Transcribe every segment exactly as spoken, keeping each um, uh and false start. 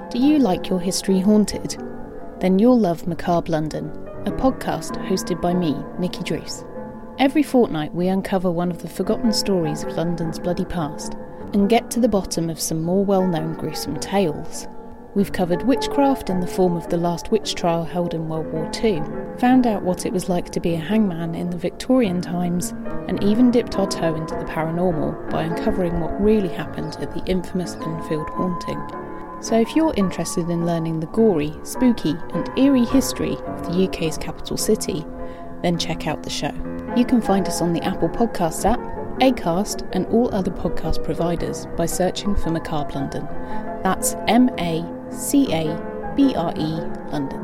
Do you like your history haunted? Then you'll love Macabre London, a podcast hosted by me, Nikki Druce. Every fortnight we uncover one of the forgotten stories of London's bloody past and get to the bottom of some more well-known gruesome tales. We've covered witchcraft in the form of the last witch trial held in World War Two, found out what it was like to be a hangman in the Victorian times, and even dipped our toe into the paranormal by uncovering what really happened at the infamous Enfield haunting. So if you're interested in learning the gory, spooky and eerie history of the U K's capital city, then check out the show. You can find us on the Apple Podcasts app, Acast and all other podcast providers by searching for Macabre London. That's M A C A B R E London.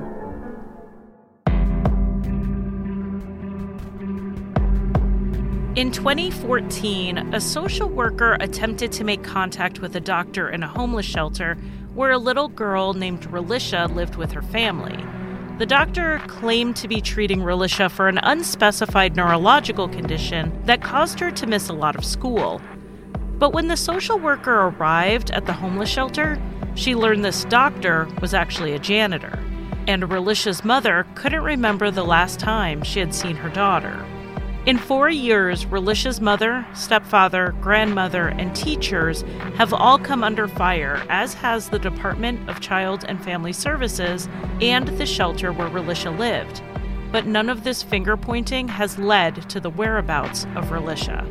In twenty fourteen, a social worker attempted to make contact with a doctor in a homeless shelter where a little girl named Relisha lived with her family. The doctor claimed to be treating Relisha for an unspecified neurological condition that caused her to miss a lot of school. But when the social worker arrived at the homeless shelter, she learned this doctor was actually a janitor, and Relisha's mother couldn't remember the last time she had seen her daughter. In four years, Relisha's mother, stepfather, grandmother, and teachers have all come under fire, as has the Department of Child and Family Services and the shelter where Relisha lived. But none of this finger-pointing has led to the whereabouts of Relisha.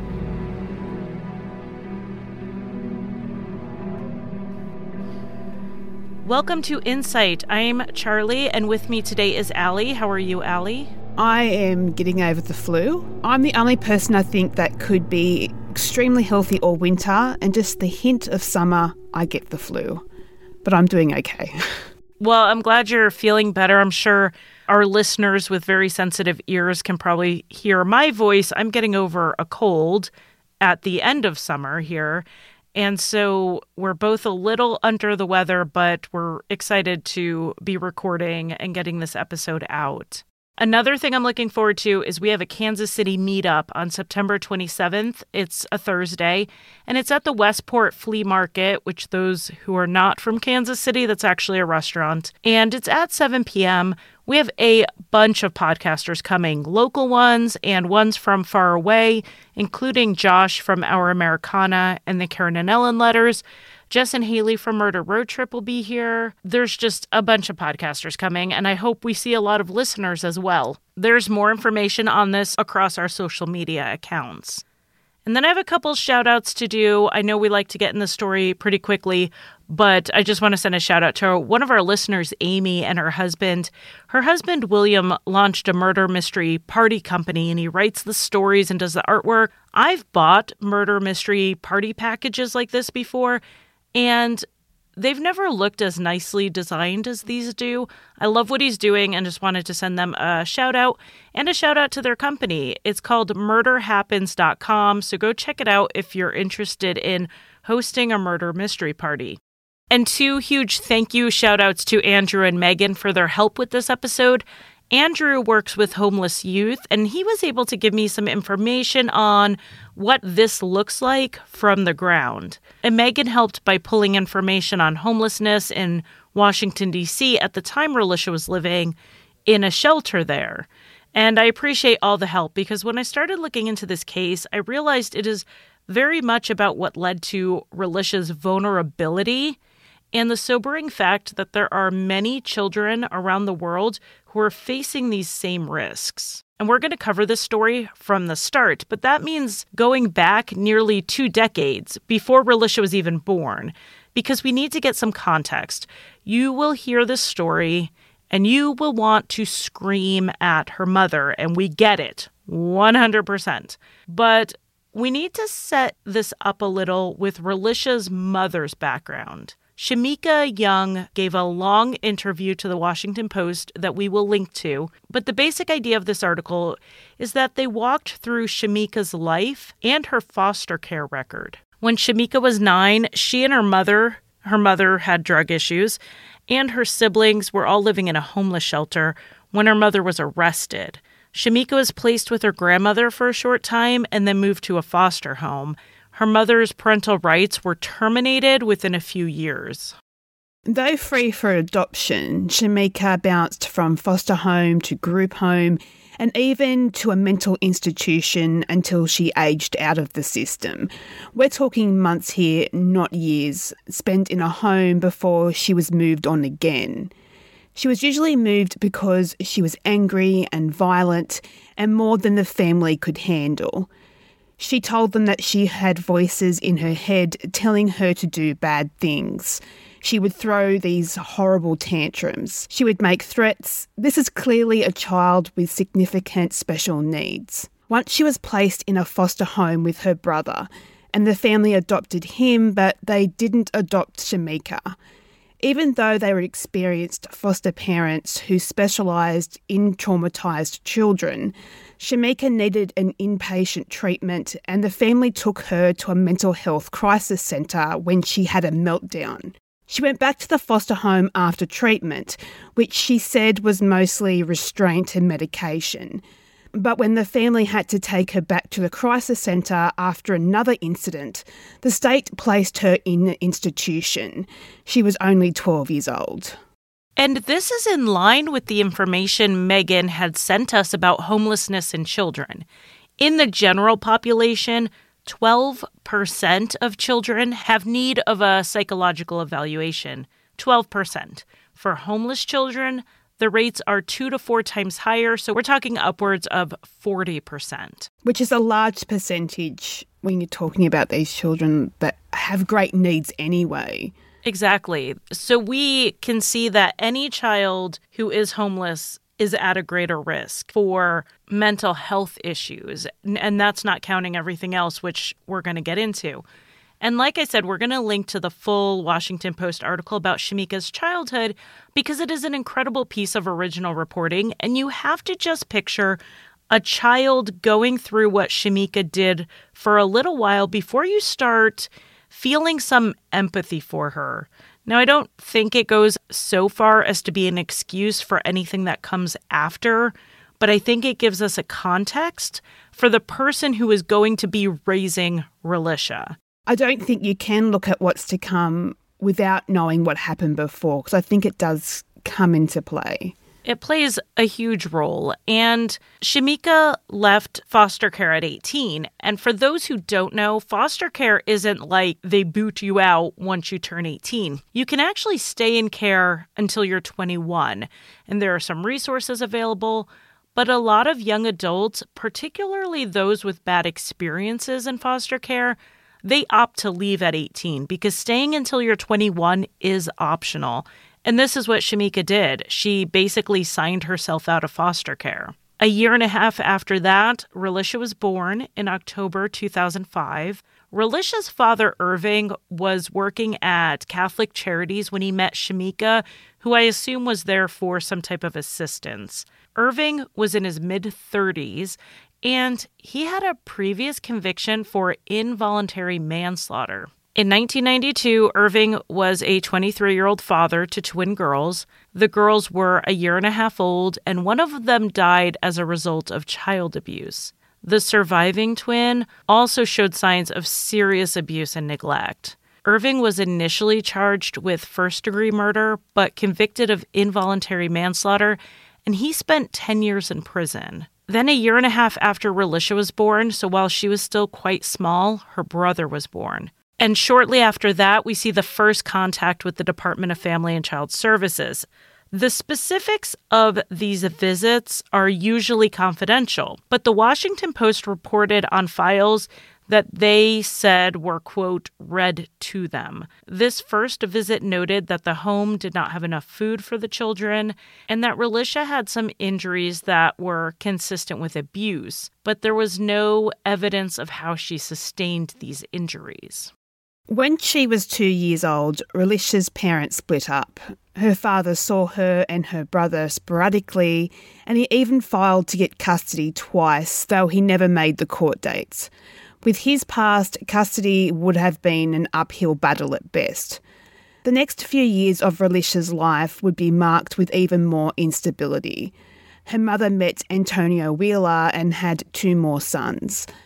Welcome to Insight. I'm Charlie, and with me today is Allie. How are you, Allie? I am getting over the flu. I'm the only person I think that could be extremely healthy all winter, and just the hint of summer, I get the flu. But I'm doing okay. Well, I'm glad you're feeling better. I'm sure our listeners with very sensitive ears can probably hear my voice. I'm getting over a cold at the end of summer here. And so we're both a little under the weather, but we're excited to be recording and getting this episode out. Another thing I'm looking forward to is we have a Kansas City meetup on September twenty-seventh. It's a Thursday, and it's at the Westport Flea Market, which those who are not from Kansas City, that's actually a restaurant. And it's at seven p.m. We have a bunch of podcasters coming, local ones and ones from far away, including Josh from Our Americana and the Karen and Ellen Letters. Jess and Haley from Murder Road Trip will be here. There's just a bunch of podcasters coming, and I hope we see a lot of listeners as well. There's more information on this across our social media accounts. And then I have a couple shout outs to do. I know we like to get in the story pretty quickly, but I just want to send a shout out to one of our listeners, Amy, and her husband. Her husband, William, launched a murder mystery party company, and he writes the stories and does the artwork. I've bought murder mystery party packages like this before, and they've never looked as nicely designed as these do. I love what he's doing and just wanted to send them a shout out and a shout out to their company. It's called murder happens dot com, so go check it out if you're interested in hosting a murder mystery party. And two huge thank you shout outs to Andrew and Megan for their help with this episode. Andrew works with homeless youth, and he was able to give me some information on what this looks like from the ground. And Megan helped by pulling information on homelessness in Washington, D C at the time Relisha was living in a shelter there. And I appreciate all the help because when I started looking into this case, I realized it is very much about what led to Relisha's vulnerability and the sobering fact that there are many children around the world who are facing these same risks. And we're going to cover this story from the start, but that means going back nearly two decades before Relisha was even born, because we need to get some context. You will hear this story and you will want to scream at her mother, and we get it, one hundred percent. But we need to set this up a little with Relisha's mother's background. Shamika Young gave a long interview to the Washington Post that we will link to, but the basic idea of this article is that they walked through Shamika's life and her foster care record. When Shamika was nine, she and her mother, her mother had drug issues, and her siblings were all living in a homeless shelter when her mother was arrested. Shamika was placed with her grandmother for a short time and then moved to a foster home. Her mother's parental rights were terminated within a few years. Though free for adoption, Shamika bounced from foster home to group home and even to a mental institution until she aged out of the system. We're talking months here, not years, spent in a home before she was moved on again. She was usually moved because she was angry and violent and more than the family could handle. She told them that she had voices in her head telling her to do bad things. She would throw these horrible tantrums. She would make threats. This is clearly a child with significant special needs. Once she was placed in a foster home with her brother, and the family adopted him, but they didn't adopt Shamika. Even though they were experienced foster parents who specialised in traumatised children, Shamika needed an inpatient treatment and the family took her to a mental health crisis centre when she had a meltdown. She went back to the foster home after treatment, which she said was mostly restraint and medication. But when the family had to take her back to the crisis centre after another incident, the state placed her in an institution. She was only twelve years old. And this is in line with the information Megan had sent us about homelessness in children. In the general population, twelve percent of children have need of a psychological evaluation. twelve percent. For homeless children, the rates are two to four times higher, so we're talking upwards of forty percent. Which is a large percentage when you're talking about these children that have great needs anyway. Exactly. So we can see that any child who is homeless is at a greater risk for mental health issues. And that's not counting everything else, which we're going to get into. And like I said, we're going to link to the full Washington Post article about Shamika's childhood because it is an incredible piece of original reporting. And you have to just picture a child going through what Shamika did for a little while before you start feeling some empathy for her. Now, I don't think it goes so far as to be an excuse for anything that comes after, but I think it gives us a context for the person who is going to be raising Relisha. I don't think you can look at what's to come without knowing what happened before, because I think it does come into play. It plays a huge role, and Shamika left foster care at eighteen. And for those who don't know, foster care isn't like they boot you out once you turn eighteen. You can actually stay in care until you're twenty-one, and there are some resources available. But a lot of young adults, particularly those with bad experiences in foster care, they opt to leave at eighteen because staying until you're twenty-one is optional. And this is what Shamika did. She basically signed herself out of foster care. A year and a half after that, Relisha was born in October two thousand five. Relisha's father, Irving, was working at Catholic Charities when he met Shamika, who I assume was there for some type of assistance. Irving was in his mid-thirties, and he had a previous conviction for involuntary manslaughter. In nineteen ninety-two, Irving was a twenty-three-year-old father to twin girls. The girls were a year and a half old, and one of them died as a result of child abuse. The surviving twin also showed signs of serious abuse and neglect. Irving was initially charged with first-degree murder, but convicted of involuntary manslaughter, and he spent ten years in prison. Then a year and a half after Relisha was born, so while she was still quite small, her brother was born. And shortly after that, we see the first contact with the Department of Family and Child Services. The specifics of these visits are usually confidential, but the Washington Post reported on files that they said were, quote, read to them. This first visit noted that the home did not have enough food for the children and that Relisha had some injuries that were consistent with abuse, but there was no evidence of how she sustained these injuries. When she was two years old, Relisha's parents split up. Her father saw her and her brother sporadically, and he even filed to get custody twice, though he never made the court dates. With his past, custody would have been an uphill battle at best. The next few years of Relisha's life would be marked with even more instability. Her mother met Antonio Wheeler and had two more sons.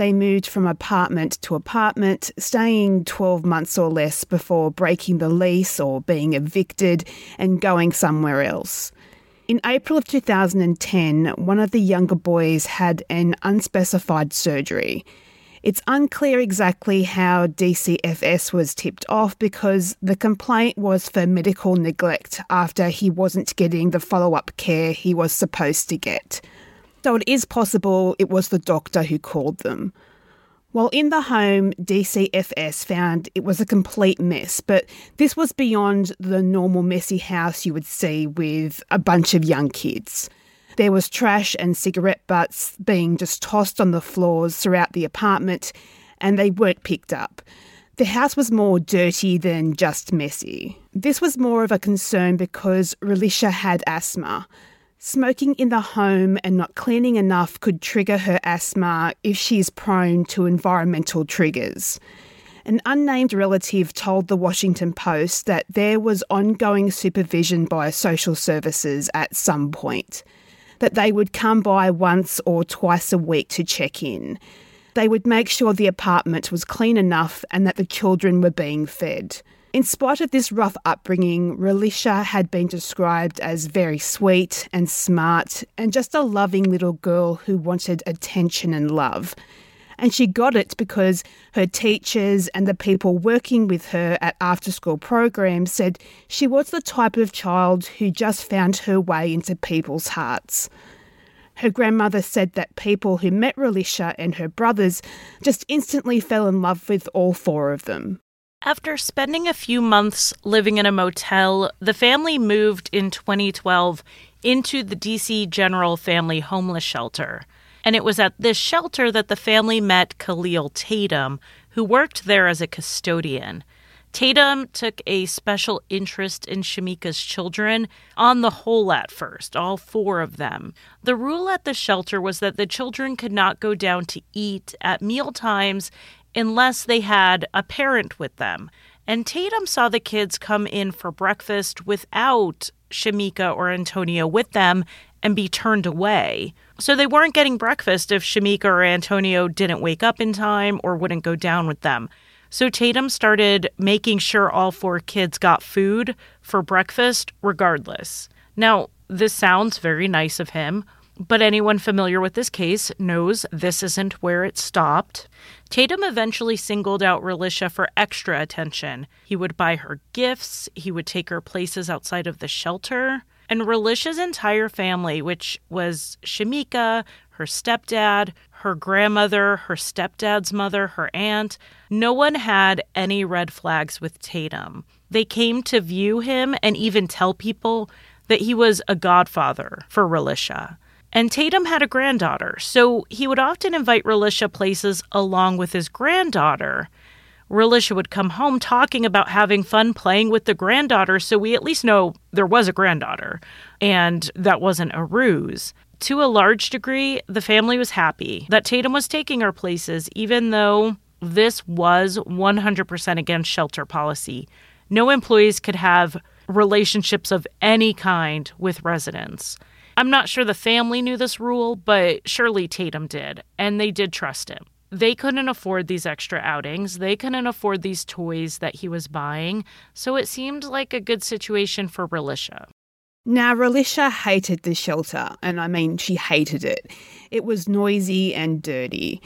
They moved from apartment to apartment, staying twelve months or less before breaking the lease or being evicted and going somewhere else. In April of two thousand ten, one of the younger boys had an unspecified surgery. It's unclear exactly how D C F S was tipped off because the complaint was for medical neglect after he wasn't getting the follow-up care he was supposed to get. So it is possible it was the doctor who called them. While in the home, D C F S found it was a complete mess, but this was beyond the normal messy house you would see with a bunch of young kids. There was trash and cigarette butts being just tossed on the floors throughout the apartment, and they weren't picked up. The house was more dirty than just messy. This was more of a concern because Relisha had asthma. Smoking in the home and not cleaning enough could trigger her asthma if she is prone to environmental triggers. An unnamed relative told the Washington Post that there was ongoing supervision by social services at some point, that they would come by once or twice a week to check in. They would make sure the apartment was clean enough and that the children were being fed. In spite of this rough upbringing, Relisha had been described as very sweet and smart and just a loving little girl who wanted attention and love. And she got it because her teachers and the people working with her at after-school programs said she was the type of child who just found her way into people's hearts. Her grandmother said that people who met Relisha and her brothers just instantly fell in love with all four of them. After spending a few months living in a motel, the family moved in twenty twelve into the D C General Family Homeless Shelter. And it was at this shelter that the family met Khalil Tatum, who worked there as a custodian. Tatum took a special interest in Shamika's children, on the whole at first, all four of them. The rule at the shelter was that the children could not go down to eat at meal times unless they had a parent with them. And Tatum saw the kids come in for breakfast without Shamika or Antonio with them and be turned away. So they weren't getting breakfast if Shamika or Antonio didn't wake up in time or wouldn't go down with them. So Tatum started making sure all four kids got food for breakfast regardless. Now, this sounds very nice of him, but anyone familiar with this case knows this isn't where it stopped. Tatum eventually singled out Relisha for extra attention. He would buy her gifts, he would take her places outside of the shelter, and Relisha's entire family, which was Shamika, her stepdad, her grandmother, her stepdad's mother, her aunt, no one had any red flags with Tatum. They came to view him and even tell people that he was a godfather for Relisha. And Tatum had a granddaughter, so he would often invite Relisha places along with his granddaughter. Relisha would come home talking about having fun playing with the granddaughter, so we at least know there was a granddaughter, and that wasn't a ruse. To a large degree, the family was happy that Tatum was taking her places, even though this was one hundred percent against shelter policy. No employees could have relationships of any kind with residents. I'm not sure the family knew this rule, but surely Tatum did, and they did trust him. They couldn't afford these extra outings. They couldn't afford these toys that he was buying, so it seemed like a good situation for Relisha. Now, Relisha hated the shelter, and I mean, she hated it. It was noisy and dirty.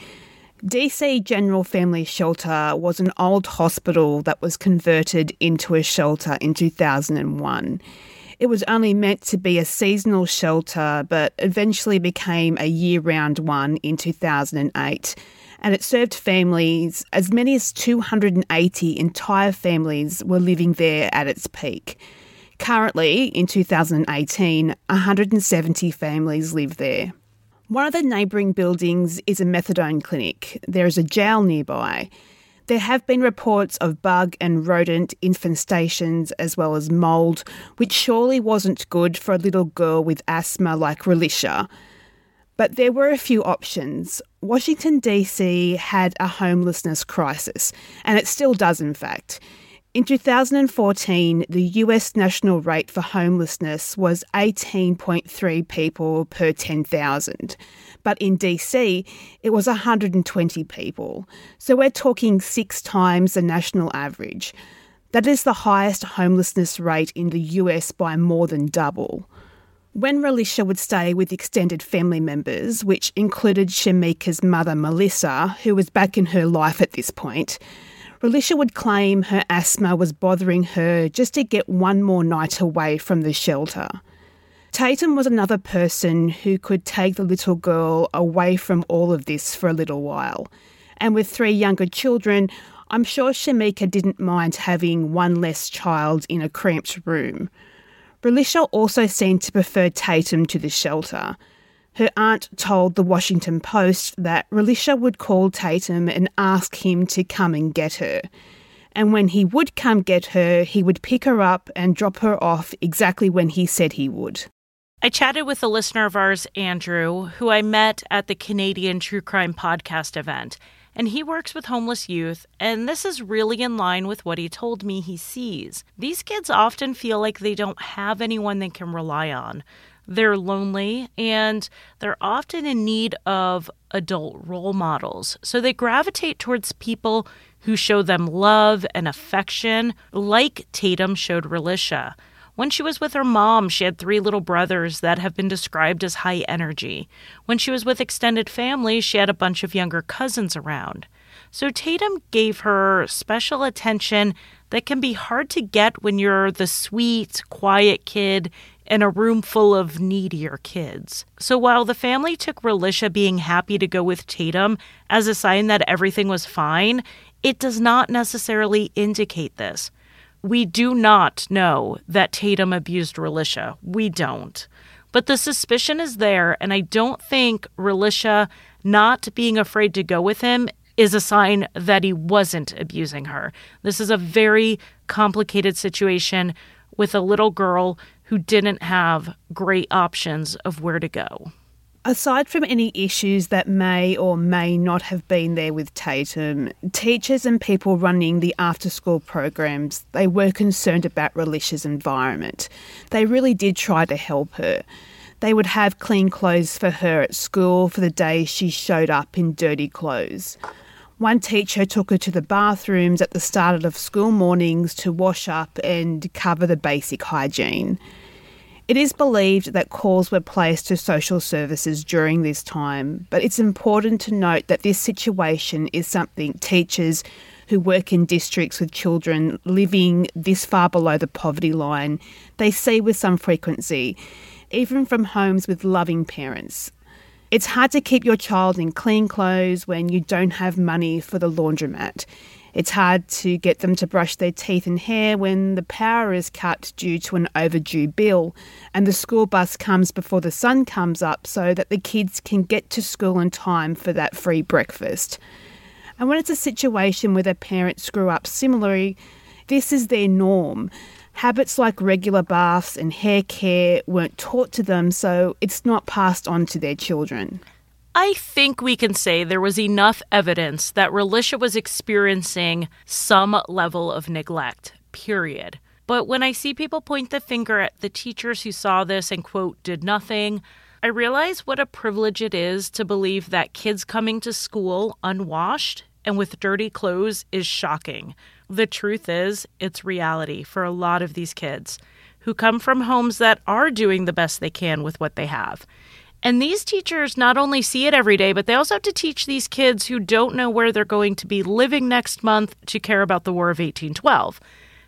D C General Family Shelter was an old hospital that was converted into a shelter in two thousand one. It was only meant to be a seasonal shelter, but eventually became a year-round one in two thousand eight. And it served families. As many as two hundred eighty entire families were living there at its peak. Currently, in two thousand eighteen, one hundred seventy families live there. One of the neighbouring buildings is a methadone clinic. There is a jail nearby. There have been reports of bug and rodent infestations as well as mould, which surely wasn't good for a little girl with asthma like Relisha. But there were a few options. Washington, D C had a homelessness crisis, and it still does in fact. In two thousand fourteen, the U S national rate for homelessness was eighteen point three people per ten thousand. But in D C, it was one hundred twenty people. So we're talking six times the national average. That is the highest homelessness rate in the U S by more than double. When Relisha would stay with extended family members, which included Shamika's mother Melissa, who was back in her life at this point, Relisha would claim her asthma was bothering her just to get one more night away from the shelter. Tatum was another person who could take the little girl away from all of this for a little while. And with three younger children, I'm sure Shamika didn't mind having one less child in a cramped room. Relisha also seemed to prefer Tatum to the shelter. Her aunt told the Washington Post that Relisha would call Tatum and ask him to come and get her. And when he would come get her, he would pick her up and drop her off exactly when he said he would. I chatted with a listener of ours, Andrew, who I met at the Canadian True Crime Podcast event. And he works with homeless youth, and this is really in line with what he told me he sees. These kids often feel like they don't have anyone they can rely on. They're lonely, and they're often in need of adult role models. So they gravitate towards people who show them love and affection, like Tatum showed Relisha. When she was with her mom, she had three little brothers that have been described as high energy. When she was with extended family, she had a bunch of younger cousins around. So Tatum gave her special attention that can be hard to get when you're the sweet, quiet kid in a room full of needier kids. So while the family took Relisha being happy to go with Tatum as a sign that everything was fine, it does not necessarily indicate this. We do not know that Tatum abused Relisha. We don't. But the suspicion is there, and I don't think Relisha not being afraid to go with him is a sign that he wasn't abusing her. This is a very complicated situation with a little girl who didn't have great options of where to go. Aside from any issues that may or may not have been there with Tatum, teachers and people running the after-school programs, they were concerned about Relisha's environment. They really did try to help her. They would have clean clothes for her at school for the days she showed up in dirty clothes. One teacher took her to the bathrooms at the start of school mornings to wash up and cover the basic hygiene. It is believed that calls were placed to social services during this time, but it's important to note that this situation is something teachers who work in districts with children living this far below the poverty line, they see with some frequency, even from homes with loving parents. It's hard to keep your child in clean clothes when you don't have money for the laundromat. It's hard to get them to brush their teeth and hair when the power is cut due to an overdue bill and the school bus comes before the sun comes up so that the kids can get to school in time for that free breakfast. And when it's a situation where the parents screw up similarly, this is their norm. Habits like regular baths and hair care weren't taught to them, so it's not passed on to their children. I think we can say there was enough evidence that Relisha was experiencing some level of neglect, period. But when I see people point the finger at the teachers who saw this and, quote, did nothing, I realize what a privilege it is to believe that kids coming to school unwashed and with dirty clothes is shocking. The truth is, it's reality for a lot of these kids who come from homes that are doing the best they can with what they have. And these teachers not only see it every day, but they also have to teach these kids who don't know where they're going to be living next month to care about the War of eighteen twelve.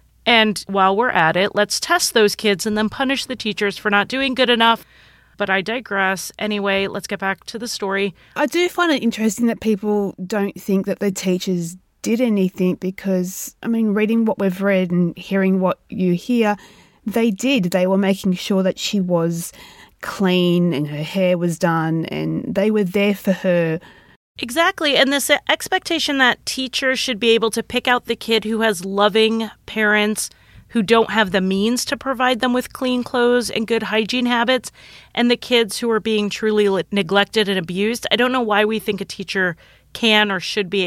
And while we're at it, let's test those kids and then punish the teachers for not doing good enough. But I digress. Anyway, let's get back to the story. I do find it interesting that people don't think that the teachers did anything because, I mean, reading what we've read and hearing what you hear, they did. They were making sure that she was clean and her hair was done and they were there for her. Exactly. And this expectation that teachers should be able to pick out the kid who has loving parents who don't have the means to provide them with clean clothes and good hygiene habits, and the kids who are being truly neglected and abused. I don't know why we think a teacher can or should be able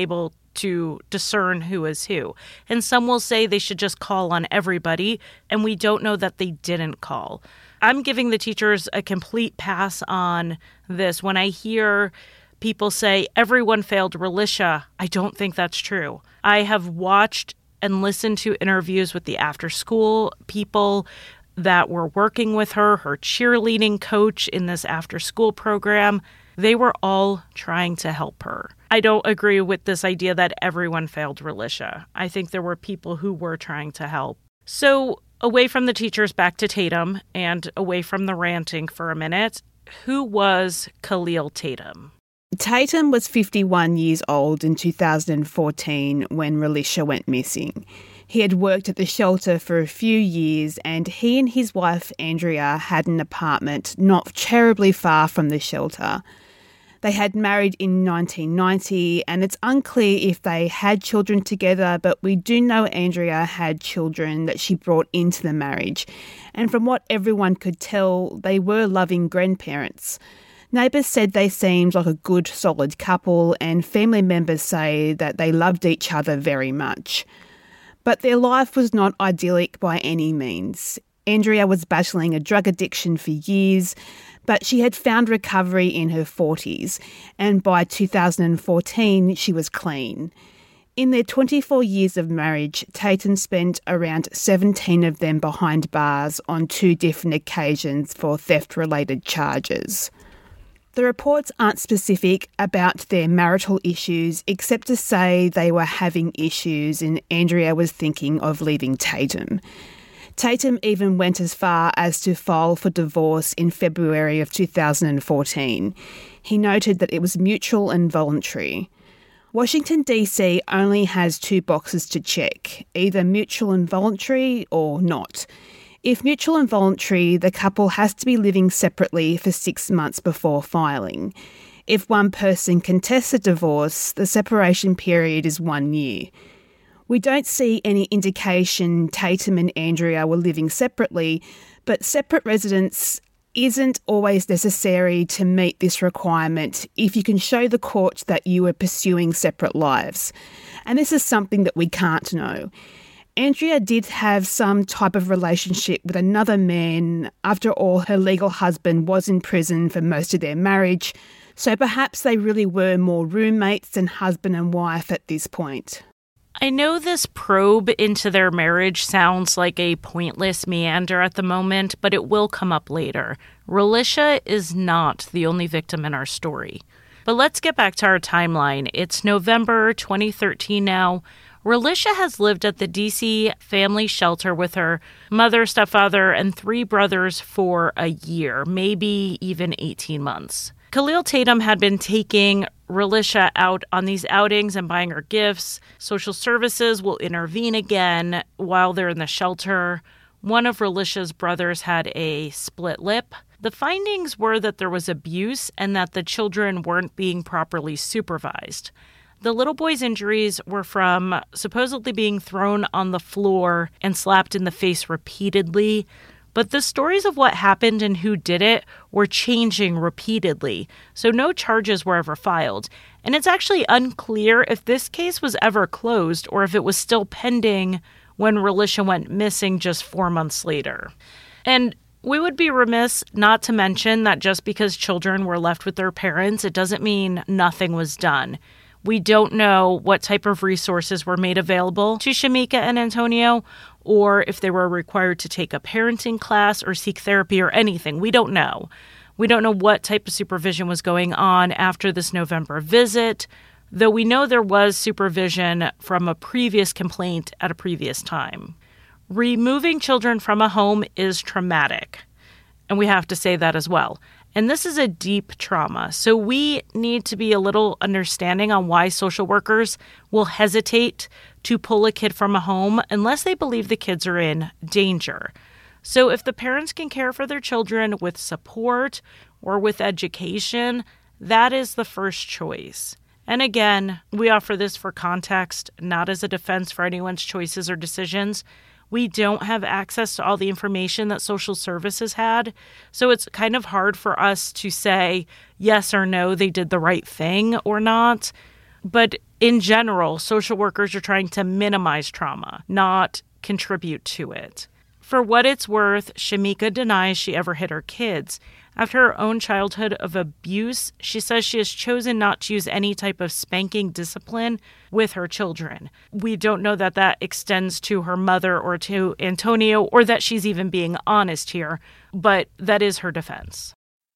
to discern who is who. And some will say they should just call on everybody, and we don't know that they didn't call. I'm giving the teachers a complete pass on this. When I hear people say everyone failed Relisha, I don't think that's true. I have watched and listened to interviews with the after-school people that were working with her, her cheerleading coach in this after-school program. They were all trying to help her. I don't agree with this idea that everyone failed Relisha. I think there were people who were trying to help. So away from the teachers, back to Tatum, and away from the ranting for a minute, who was Khalil Tatum? Tatum was fifty-one years old in two thousand fourteen when Relisha went missing. He had worked at the shelter for a few years, and he and his wife Andrea had an apartment not terribly far from the shelter. They had married in nineteen ninety, and it's unclear if they had children together, but we do know Andrea had children that she brought into the marriage. And from what everyone could tell, they were loving grandparents. Neighbours said they seemed like a good, solid couple, and family members say that they loved each other very much. But their life was not idyllic by any means. Andrea was battling a drug addiction for years, but she had found recovery in her forties, and by two thousand fourteen she was clean. In their twenty-four years of marriage, Tatum spent around seventeen of them behind bars on two different occasions for theft-related charges. The reports aren't specific about their marital issues, except to say they were having issues and Andrea was thinking of leaving Tatum. Tatum even went as far as to file for divorce in February of two thousand fourteen. He noted that it was mutual and voluntary. Washington, D C only has two boxes to check, either mutual and voluntary or not. If mutual and voluntary, the couple has to be living separately for six months before filing. If one person contests a divorce, the separation period is one year. We don't see any indication Tatum and Andrea were living separately, but separate residence isn't always necessary to meet this requirement if you can show the court that you are pursuing separate lives. And this is something that we can't know. Andrea did have some type of relationship with another man. After all, her legal husband was in prison for most of their marriage, so perhaps they really were more roommates than husband and wife at this point. I know this probe into their marriage sounds like a pointless meander at the moment, but it will come up later. Relisha is not the only victim in our story. But let's get back to our timeline. It's November twenty thirteen now. Relisha has lived at the D C family shelter with her mother, stepfather, and three brothers for a year, maybe even eighteen months. Khalil Tatum had been taking Relisha out on these outings and buying her gifts. Social services will intervene again while they're in the shelter. One of Relisha's brothers had a split lip. The findings were that there was abuse and that the children weren't being properly supervised. The little boy's injuries were from supposedly being thrown on the floor and slapped in the face repeatedly, but the stories of what happened and who did it were changing repeatedly, so no charges were ever filed. And it's actually unclear if this case was ever closed or if it was still pending when Relisha went missing just four months later. And we would be remiss not to mention that just because children were left with their parents, it doesn't mean nothing was done. We don't know what type of resources were made available to Shamika and Antonio, or if they were required to take a parenting class or seek therapy or anything. We don't know. We don't know what type of supervision was going on after this November visit, though we know there was supervision from a previous complaint at a previous time. Removing children from a home is traumatic, and we have to say that as well. And this is a deep trauma, so we need to be a little understanding on why social workers will hesitate to pull a kid from a home unless they believe the kids are in danger. So if the parents can care for their children with support or with education, that is the first choice. And again, we offer this for context, not as a defense for anyone's choices or decisions. We don't have access to all the information that social services had, so it's kind of hard for us to say yes or no, they did the right thing or not. But in general, social workers are trying to minimize trauma, not contribute to it. For what it's worth, Shamika denies she ever hit her kids. After her own childhood of abuse, she says she has chosen not to use any type of spanking discipline with her children. We don't know that that extends to her mother or to Antonio, or that she's even being honest here, but that is her defense.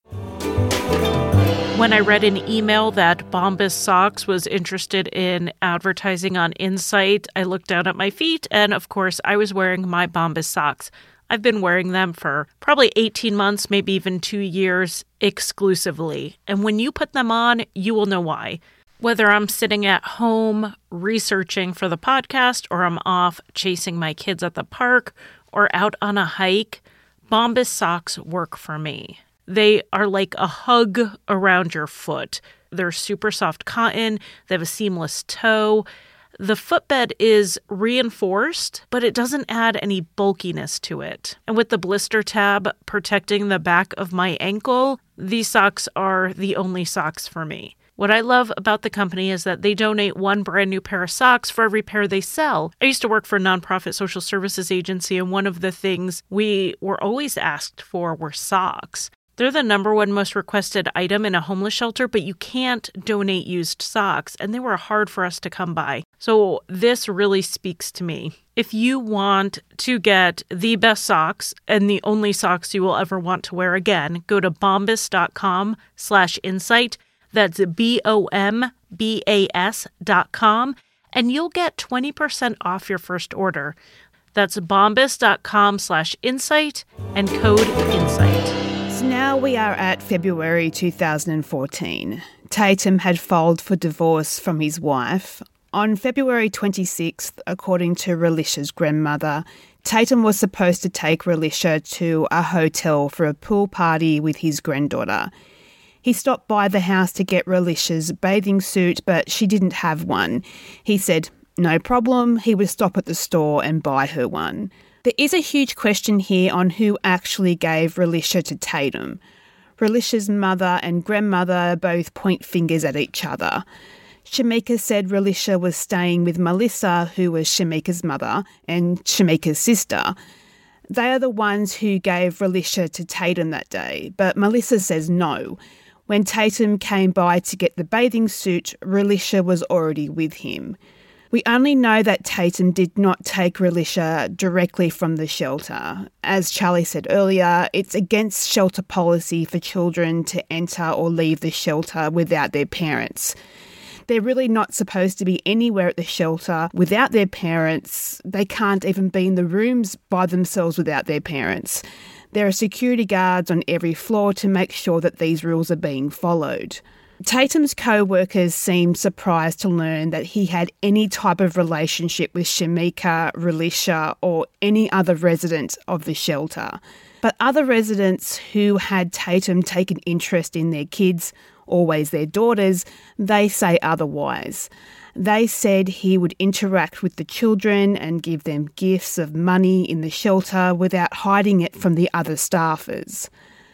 When I read an email that Bombas Socks was interested in advertising on Insight, I looked down at my feet, and of course, I was wearing my Bombas socks. I've been wearing them for probably eighteen months, maybe even two years exclusively. And when you put them on, you will know why. Whether I'm sitting at home researching for the podcast, or I'm off chasing my kids at the park, or out on a hike, Bombas socks work for me. They are like a hug around your foot. They're super soft cotton. They have a seamless toe. The footbed is reinforced, but it doesn't add any bulkiness to it. And with the blister tab protecting the back of my ankle, these socks are the only socks for me. What I love about the company is that they donate one brand new pair of socks for every pair they sell. I used to work for a nonprofit social services agency, and one of the things we were always asked for were socks. They're the number one most requested item in a homeless shelter, but you can't donate used socks, and they were hard for us to come by. So this really speaks to me. If you want to get the best socks and the only socks you will ever want to wear again, go to bombas.com slash insight. That's B O M B A S dot com, and you'll get twenty percent off your first order. That's bombas.com slash insight and code insight. So now we are at February two thousand fourteen. Tatum had filed for divorce from his wife. On February twenty-sixth, according to Relisha's grandmother, Tatum was supposed to take Relisha to a hotel for a pool party with his granddaughter. He stopped by the house to get Relisha's bathing suit, but she didn't have one. He said, no problem, he would stop at the store and buy her one. There is a huge question here on who actually gave Relisha to Tatum. Relisha's mother and grandmother both point fingers at each other. Shamika said Relisha was staying with Melissa, who was Shamika's mother, and Shamika's sister. They are the ones who gave Relisha to Tatum that day, but Melissa says no. When Tatum came by to get the bathing suit, Relisha was already with him. We only know that Tatum did not take Relisha directly from the shelter. As Charlie said earlier, it's against shelter policy for children to enter or leave the shelter without their parents. They're really not supposed to be anywhere at the shelter without their parents. They can't even be in the rooms by themselves without their parents. There are security guards on every floor to make sure that these rules are being followed. Tatum's co-workers seemed surprised to learn that he had any type of relationship with Shamika, Relisha, or any other resident of the shelter. But other residents who had Tatum take an interest in their kids, always their daughters, they say otherwise. They said he would interact with the children and give them gifts of money in the shelter without hiding it from the other staffers.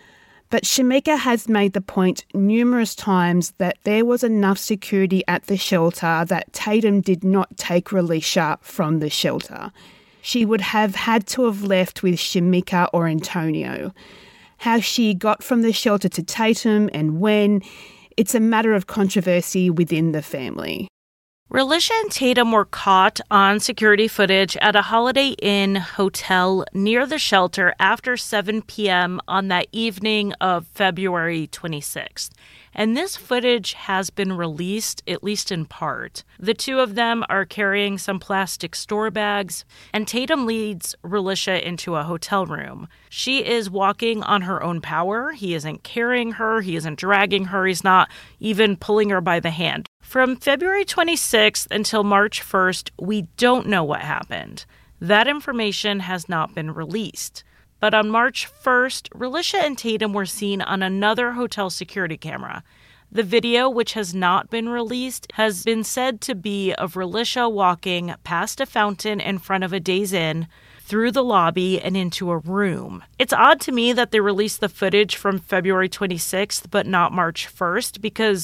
But Shamika has made the point numerous times that there was enough security at the shelter that Tatum did not take Relisha from the shelter. She would have had to have left with Shamika or Antonio. How she got from the shelter to Tatum and when, it's a matter of controversy within the family. Relisha and Tatum were caught on security footage at a Holiday Inn hotel near the shelter after seven p.m. on that evening of February twenty-sixth. And this footage has been released, at least in part. The two of them are carrying some plastic store bags, and Tatum leads Relisha into a hotel room. She is walking on her own power. He isn't carrying her. He isn't dragging her. He's not even pulling her by the hand. From February twenty-sixth until March first, we don't know what happened. That information has not been released. But on March first, Relisha and Tatum were seen on another hotel security camera. The video, which has not been released, has been said to be of Relisha walking past a fountain in front of a Days Inn, through the lobby and into a room. It's odd to me that they released the footage from February twenty-sixth but not March first, because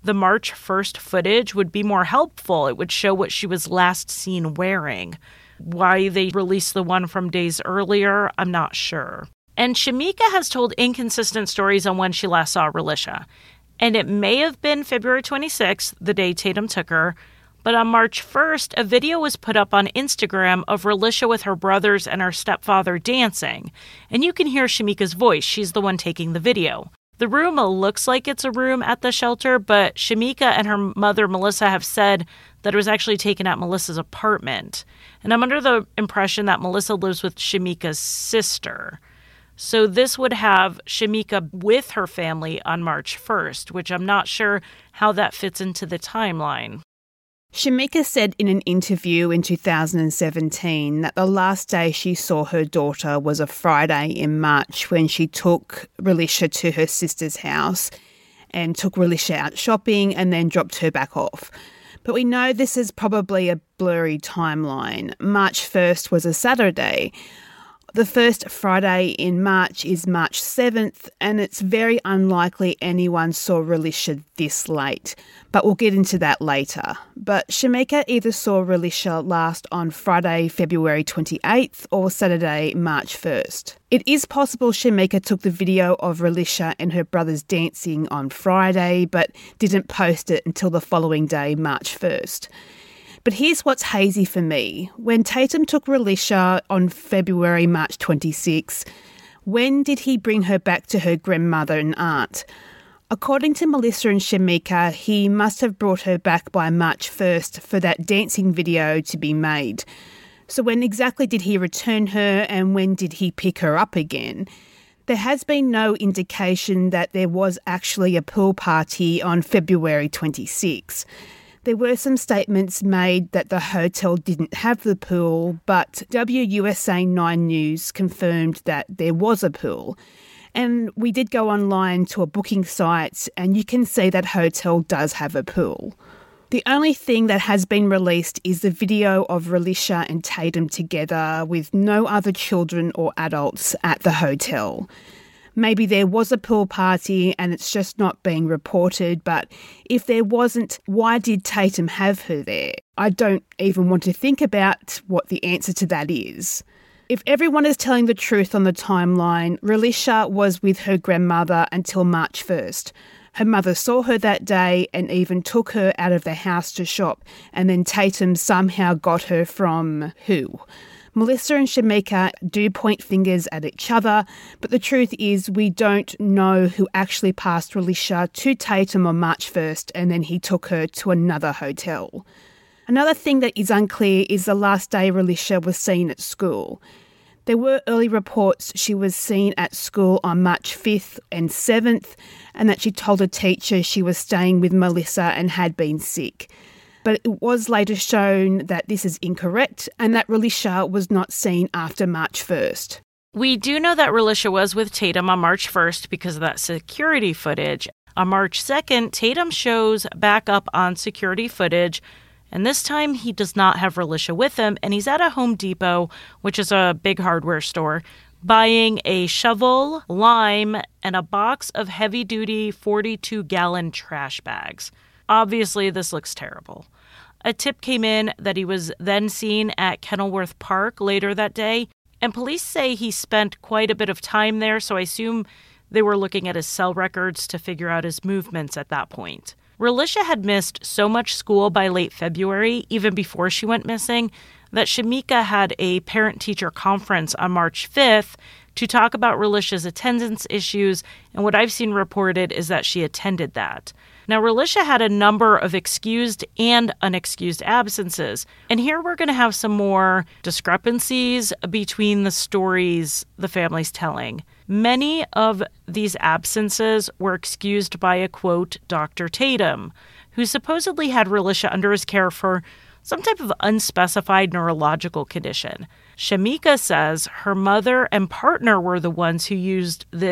the March first footage would be more helpful. It would show what she was last seen wearing. Why they released the one from days earlier, I'm not sure. And Shamika has told inconsistent stories on when she last saw Relisha. And it may have been February twenty-sixth, the day Tatum took her, but on March first, a video was put up on Instagram of Relisha with her brothers and her stepfather dancing. And you can hear Shamika's voice. She's the one taking the video. The room looks like it's a room at the shelter, but Shamika and her mother, Melissa, have said that it was actually taken at Melissa's apartment. And I'm under the impression that Melissa lives with Shamika's sister. So this would have Shamika with her family on March first, which I'm not sure how that fits into the timeline. Shamika said in an interview in two thousand seventeen that the last day she saw her daughter was a Friday in March when she took Relisha to her sister's house and took Relisha out shopping and then dropped her back off. But we know this is probably a blurry timeline. March first was a Saturday. The first Friday in March is March seventh, and it's very unlikely anyone saw Relisha this late. But we'll get into that later. But Shamika either saw Relisha last on Friday, February twenty-eighth or Saturday, March first. It is possible Shamika took the video of Relisha and her brothers dancing on Friday, but didn't post it until the following day, March first. But here's what's hazy for me. When Tatum took Relisha on February, March twenty-sixth, when did he bring her back to her grandmother and aunt? According to Melissa and Shamika, he must have brought her back by March first for that dancing video to be made. So when exactly did he return her and when did he pick her up again? There has been no indication that there was actually a pool party on February twenty-sixth. There were some statements made that the hotel didn't have the pool, but W U S A nine News confirmed that there was a pool. And we did go online to a booking site, and you can see that hotel does have a pool. The only thing that has been released is the video of Relisha and Tatum together with no other children or adults at the hotel. Maybe there was a pool party and it's just not being reported, but if there wasn't, why did Tatum have her there? I don't even want to think about what the answer to that is. If everyone is telling the truth on the timeline, Relisha was with her grandmother until March first. Her mother saw her that day and even took her out of the house to shop, and then Tatum somehow got her from who? Melissa and Shamika do point fingers at each other, but the truth is we don't know who actually passed Relisha to Tatum on March first and then he took her to another hotel. Another thing that is unclear is the last day Relisha was seen at school. There were early reports she was seen at school on March fifth and seventh and that she told a teacher she was staying with Melissa and had been sick. But it was later shown that this is incorrect and that Relisha was not seen after March first. We do know that Relisha was with Tatum on March first because of that security footage. On March second, Tatum shows back up on security footage, and this time he does not have Relisha with him, and he's at a Home Depot, which is a big hardware store, buying a shovel, lime, and a box of heavy-duty forty-two gallon trash bags. Obviously, this looks terrible. A tip came in that he was then seen at Kenilworth Park later that day, and police say he spent quite a bit of time there, so I assume they were looking at his cell records to figure out his movements at that point. Relisha had missed so much school by late February, even before she went missing, that Shamika had a parent-teacher conference on March fifth to talk about Relisha's attendance issues, and what I've seen reported is that she attended that. Now, Relisha had a number of excused and unexcused absences, and here we're going to have some more discrepancies between the stories the family's telling. Many of these absences were excused by a, quote, Doctor Tatum, who supposedly had Relisha under his care for some type of unspecified neurological condition. Shamika says her mother and partner were the ones who used this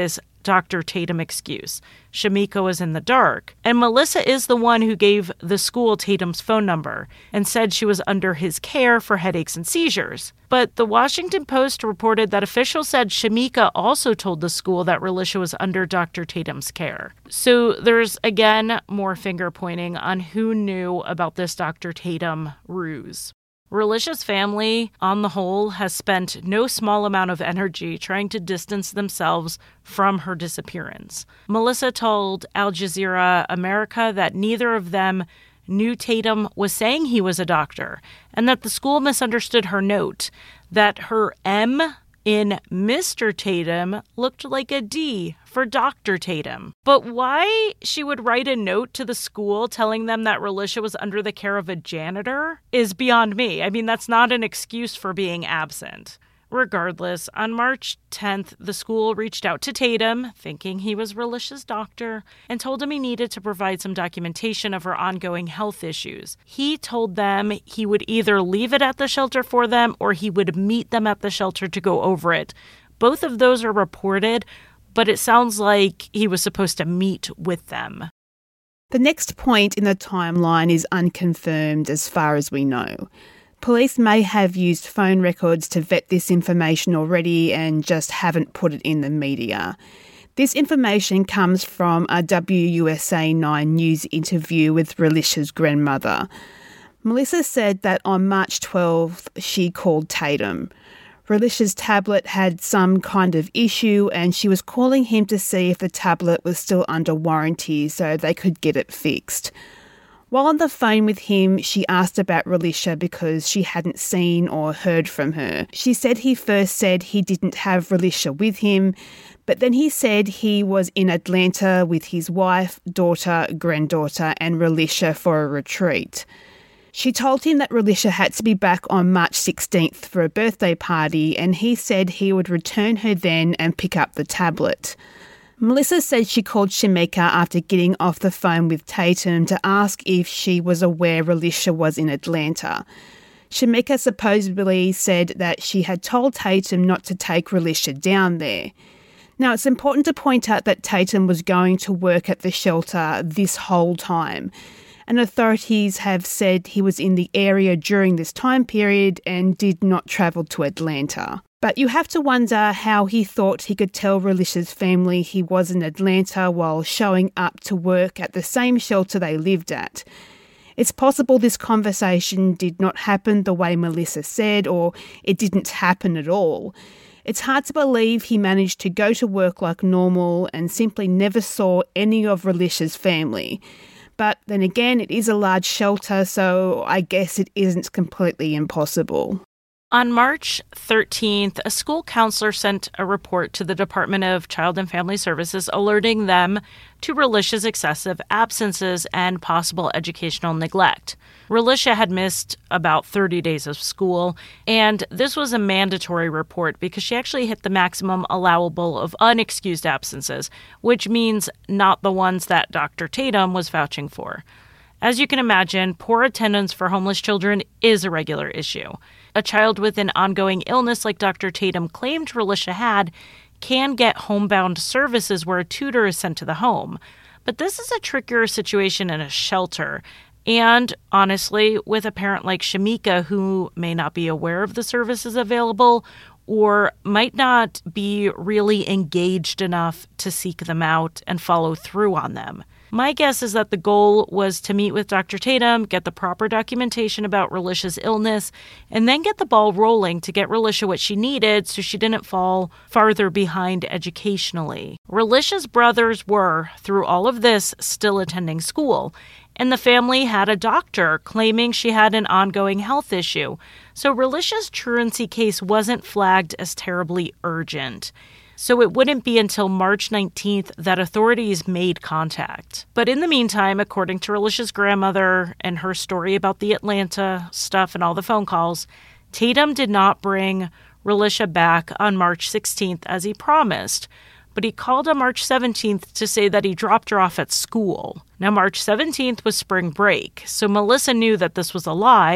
Doctor Tatum excuse. Shamika was in the dark. And Melissa is the one who gave the school Tatum's phone number and said she was under his care for headaches and seizures. But the Washington Post reported that officials said Shamika also told the school that Relisha was under Doctor Tatum's care. So there's, again, more finger pointing on who knew about this Doctor Tatum ruse. Relisha's family, on the whole, has spent no small amount of energy trying to distance themselves from her disappearance. Melissa told Al Jazeera America that neither of them knew Tatum was saying he was a doctor, and that the school misunderstood her note, that her M in Mister Tatum looked like a D for Doctor Tatum. But why she would write a note to the school telling them that Relisha was under the care of a janitor is beyond me. I mean, that's not an excuse for being absent. Regardless, on March tenth, the school reached out to Tatum, thinking he was Relisha's doctor, and told him he needed to provide some documentation of her ongoing health issues. He told them he would either leave it at the shelter for them or he would meet them at the shelter to go over it. Both of those are reported, but it sounds like he was supposed to meet with them. The next point in the timeline is unconfirmed as far as we know. Police may have used phone records to vet this information already and just haven't put it in the media. This information comes from a W U S A nine News interview with Relisha's grandmother. Melissa said that on March twelfth, she called Tatum. Relisha's tablet had some kind of issue and she was calling him to see if the tablet was still under warranty so they could get it fixed. While on the phone with him, she asked about Relisha because she hadn't seen or heard from her. She said he first said he didn't have Relisha with him, but then he said he was in Atlanta with his wife, daughter, granddaughter, and Relisha for a retreat. She told him that Relisha had to be back on March sixteenth for a birthday party, and he said he would return her then and pick up the tablet. Melissa said she called Shamika after getting off the phone with Tatum to ask if she was aware Relisha was in Atlanta. Shamika supposedly said that she had told Tatum not to take Relisha down there. Now, it's important to point out that Tatum was going to work at the shelter this whole time, and authorities have said he was in the area during this time period and did not travel to Atlanta. But you have to wonder how he thought he could tell Relisha's family he was in Atlanta while showing up to work at the same shelter they lived at. It's possible this conversation did not happen the way Melissa said, or it didn't happen at all. It's hard to believe he managed to go to work like normal and simply never saw any of Relisha's family. But then again, it is a large shelter, so I guess it isn't completely impossible. On March thirteenth, a school counselor sent a report to the Department of Child and Family Services alerting them to Relisha's excessive absences and possible educational neglect. Relisha had missed about thirty days of school, and this was a mandatory report because she actually hit the maximum allowable of unexcused absences, which means not the ones that Doctor Tatum was vouching for. As you can imagine, poor attendance for homeless children is a regular issue. A child with an ongoing illness like Doctor Tatum claimed Relisha had can get homebound services where a tutor is sent to the home. But this is a trickier situation in a shelter. And honestly, with a parent like Shamika who may not be aware of the services available or might not be really engaged enough to seek them out and follow through on them. My guess is that the goal was to meet with Doctor Tatum, get the proper documentation about Relisha's illness, and then get the ball rolling to get Relisha what she needed so she didn't fall farther behind educationally. Relisha's brothers were, through all of this, still attending school, and the family had a doctor claiming she had an ongoing health issue, so Relisha's truancy case wasn't flagged as terribly urgent. So it wouldn't be until March nineteenth that authorities made contact. But in the meantime, according to Relisha's grandmother and her story about the Atlanta stuff and all the phone calls, Tatum did not bring Relisha back on March sixteenth as he promised, but he called on March seventeenth to say that he dropped her off at school. Now, March seventeenth was spring break, so Melissa knew that this was a lie,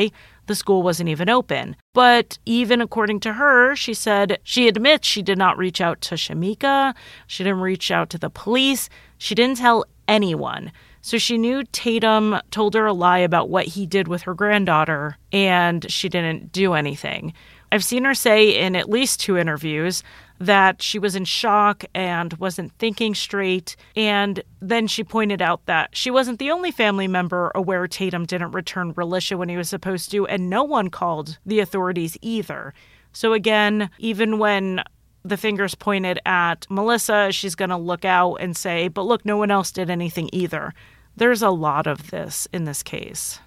the school wasn't even open. But even according to her, she said she admits she did not reach out to Shamika. She didn't reach out to the police. She didn't tell anyone. So she knew Tatum told her a lie about what he did with her granddaughter, and she didn't do anything. I've seen her say in at least two interviews that she was in shock and wasn't thinking straight. And then she pointed out that she wasn't the only family member aware Tatum didn't return Relisha when he was supposed to, and no one called the authorities either. So again, even when the fingers pointed at Melissa, she's going to look out and say, but look, no one else did anything either. There's a lot of this in this case.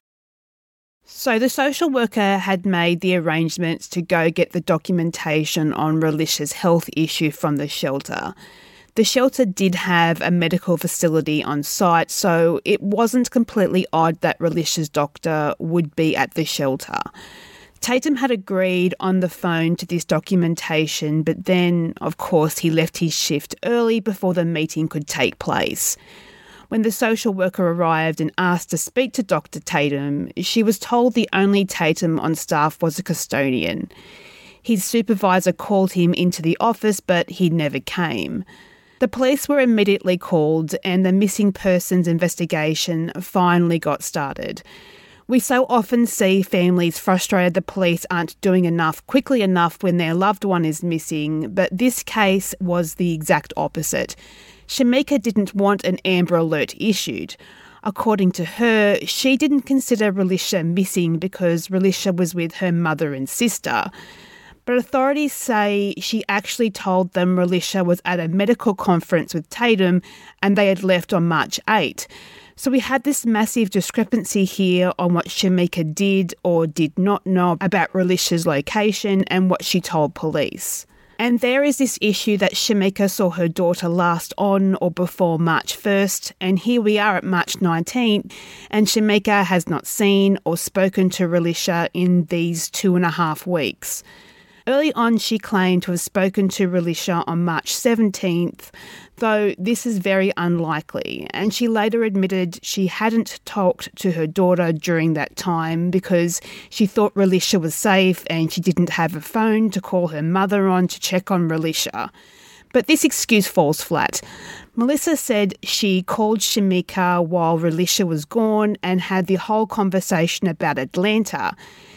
So the social worker had made the arrangements to go get the documentation on Relisha's health issue from the shelter. The shelter did have a medical facility on site, so it wasn't completely odd that Relisha's doctor would be at the shelter. Tatum had agreed on the phone to this documentation, but then, of course, he left his shift early before the meeting could take place. When the social worker arrived and asked to speak to Doctor Tatum, she was told the only Tatum on staff was a custodian. His supervisor called him into the office, but he never came. The police were immediately called and the missing persons investigation finally got started. We so often see families frustrated the police aren't doing enough quickly enough when their loved one is missing, but this case was the exact opposite. Shamika didn't want an Amber Alert issued. According to her, she didn't consider Relisha missing because Relisha was with her mother and sister. But authorities say she actually told them Relisha was at a medical conference with Tatum and they had left on March eighth. So we had this massive discrepancy here on what Shamika did or did not know about Relisha's location and what she told police. And there is this issue that Shamika saw her daughter last on or before March first, and here we are at March nineteenth, and Shamika has not seen or spoken to Relisha in these two and a half weeks. Early on, she claimed to have spoken to Relisha on March seventeenth, though this is very unlikely, and she later admitted she hadn't talked to her daughter during that time because she thought Relisha was safe and she didn't have a phone to call her mother on to check on Relisha. But this excuse falls flat. Melissa said she called Shamika while Relisha was gone and had the whole conversation about Atlanta.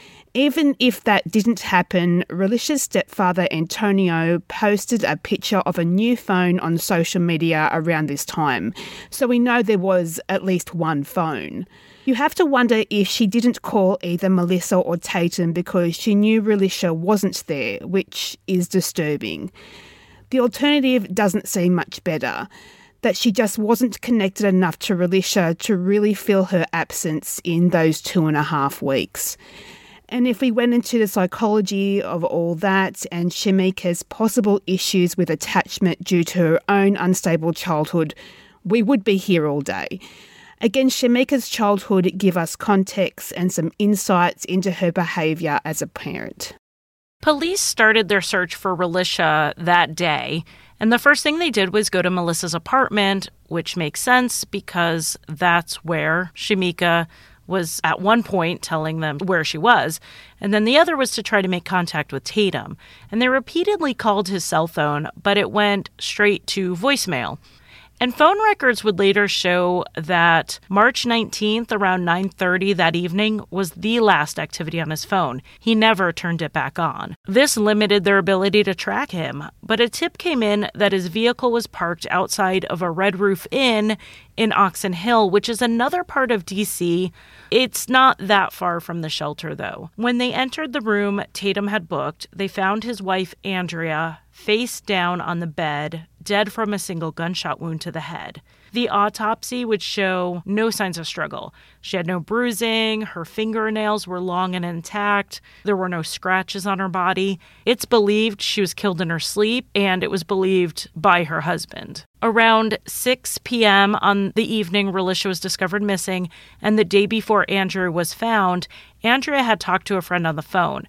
Even if that didn't happen, Relisha's stepfather, Antonio, posted a picture of a new phone on social media around this time, so we know there was at least one phone. You have to wonder if she didn't call either Melissa or Tatum because she knew Relisha wasn't there, which is disturbing. The alternative doesn't seem much better, that she just wasn't connected enough to Relisha to really feel her absence in those two and a half weeks. And if we went into the psychology of all that and Shamika's possible issues with attachment due to her own unstable childhood, we would be here all day. Again, Shamika's childhood give us context and some insights into her behaviour as a parent. Police started their search for Relisha that day, and the first thing they did was go to Melissa's apartment, which makes sense because that's where Shamika was at one point telling them where she was, and then the other was to try to make contact with Tatum. And they repeatedly called his cell phone, but it went straight to voicemail. And phone records would later show that March nineteenth, around nine thirty that evening, was the last activity on his phone. He never turned it back on. This limited their ability to track him, but a tip came in that his vehicle was parked outside of a Red Roof Inn in Oxon Hill, which is another part of D C. It's not that far from the shelter, though. When they entered the room Tatum had booked, they found his wife, Andrea, face down on the bed, dead from a single gunshot wound to the head. The autopsy would show no signs of struggle. She had no bruising, her fingernails were long and intact, there were no scratches on her body. It's believed she was killed in her sleep, and it was believed by her husband. Around six p.m. on the evening Relisha was discovered missing, and the day before Andrea was found, Andrea had talked to a friend on the phone.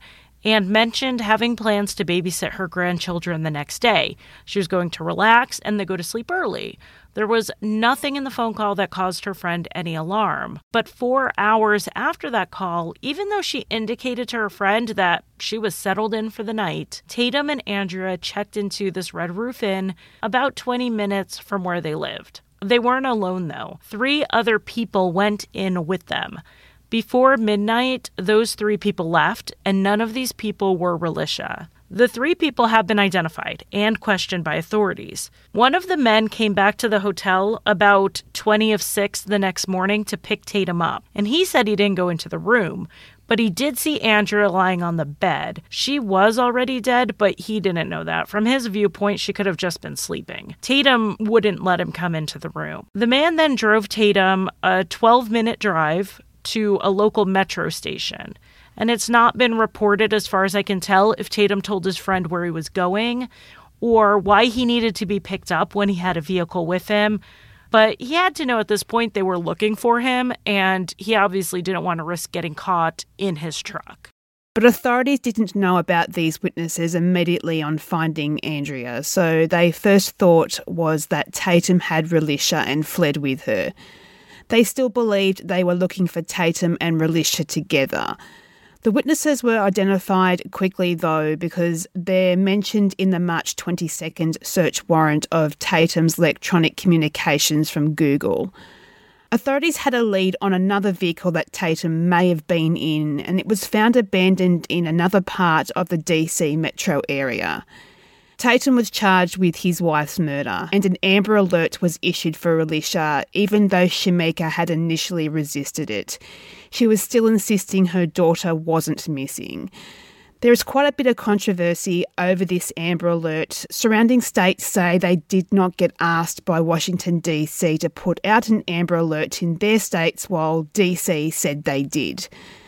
and mentioned having plans to babysit her grandchildren the next day. She was going to relax and then go to sleep early. There was nothing in the phone call that caused her friend any alarm. But four hours after that call, even though she indicated to her friend that she was settled in for the night, Tatum and Andrea checked into this Red Roof Inn about twenty minutes from where they lived. They weren't alone, though. Three other people went in with them. Before midnight, those three people left, and none of these people were Relisha. The three people have been identified and questioned by authorities. One of the men came back to the hotel about twenty of six the next morning to pick Tatum up, and he said he didn't go into the room, but he did see Andrea lying on the bed. She was already dead, but he didn't know that. From his viewpoint, she could have just been sleeping. Tatum wouldn't let him come into the room. The man then drove Tatum a twelve-minute drive to a local metro station. And it's not been reported, as far as I can tell, if Tatum told his friend where he was going or why he needed to be picked up when he had a vehicle with him. But he had to know at this point they were looking for him, and he obviously didn't want to risk getting caught in his truck. But authorities didn't know about these witnesses immediately on finding Andrea, so they first thought was that Tatum had Relisha and fled with her. They still believed they were looking for Tatum and Relisha together. The witnesses were identified quickly, though, because they're mentioned in the March twenty-second search warrant of Tatum's electronic communications from Google. Authorities had a lead on another vehicle that Tatum may have been in, and it was found abandoned in another part of the D C metro area. Tatum was charged with his wife's murder, and an Amber Alert was issued for Relisha, even though Shamika had initially resisted it. She was still insisting her daughter wasn't missing. There is quite a bit of controversy over this Amber Alert. Surrounding states say they did not get asked by Washington, D C to put out an Amber Alert in their states, while D C said they did.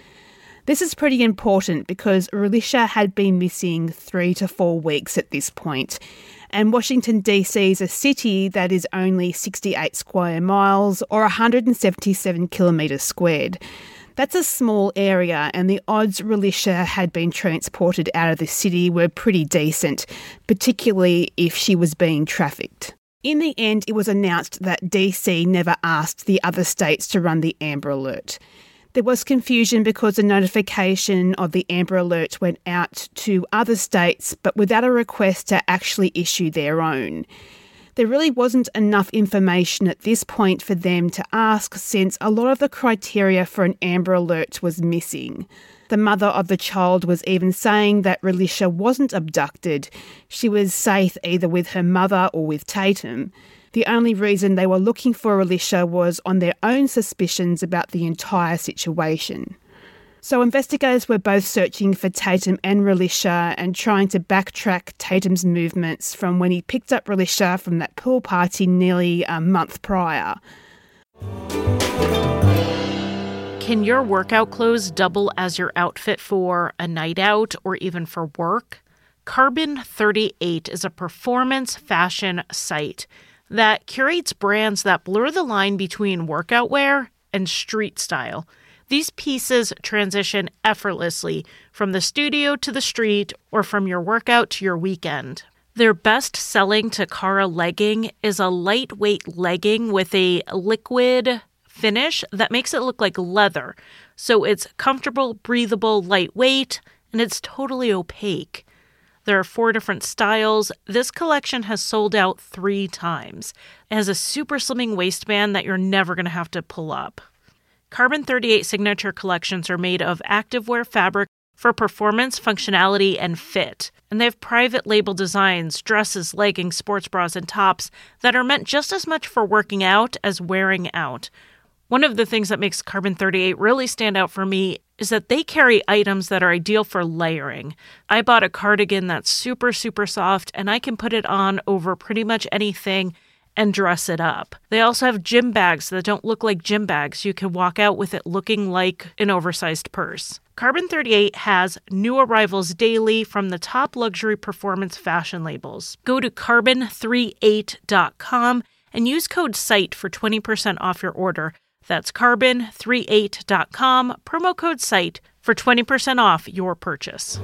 This is pretty important because Relisha had been missing three to four weeks at this point, and Washington D C is a city that is only sixty-eight square miles or one hundred seventy-seven kilometres squared. That's a small area, and the odds Relisha had been transported out of the city were pretty decent, particularly if she was being trafficked. In the end, it was announced that D C never asked the other states to run the Amber Alert. There was confusion because the notification of the Amber Alert went out to other states, but without a request to actually issue their own. There really wasn't enough information at this point for them to ask, since a lot of the criteria for an Amber Alert was missing. The mother of the child was even saying that Relisha wasn't abducted. She was safe either with her mother or with Tatum. The only reason they were looking for Relisha was on their own suspicions about the entire situation. So investigators were both searching for Tatum and Relisha and trying to backtrack Tatum's movements from when he picked up Relisha from that pool party nearly a month prior. Can your workout clothes double as your outfit for a night out or even for work? Carbon thirty-eight is a performance fashion site that curates brands that blur the line between workout wear and street style. These pieces transition effortlessly from the studio to the street or from your workout to your weekend. Their best-selling Takara legging is a lightweight legging with a liquid finish that makes it look like leather. So it's comfortable, breathable, lightweight, and it's totally opaque. There are four different styles. This collection has sold out three times. It has a super slimming waistband that you're never going to have to pull up. Carbon thirty-eight signature collections are made of activewear fabric for performance, functionality, and fit. And they have private label designs, dresses, leggings, sports bras, and tops that are meant just as much for working out as wearing out. One of the things that makes Carbon thirty-eight really stand out for me is that they carry items that are ideal for layering. I bought a cardigan that's super, super soft, and I can put it on over pretty much anything and dress it up. They also have gym bags that don't look like gym bags. You can walk out with it looking like an oversized purse. Carbon thirty-eight has new arrivals daily from the top luxury performance fashion labels. Go to carbon thirty-eight dot com and use code SITE for twenty percent off your order. That's carbon thirty-eight dot com, promo code SITE for twenty percent off your purchase.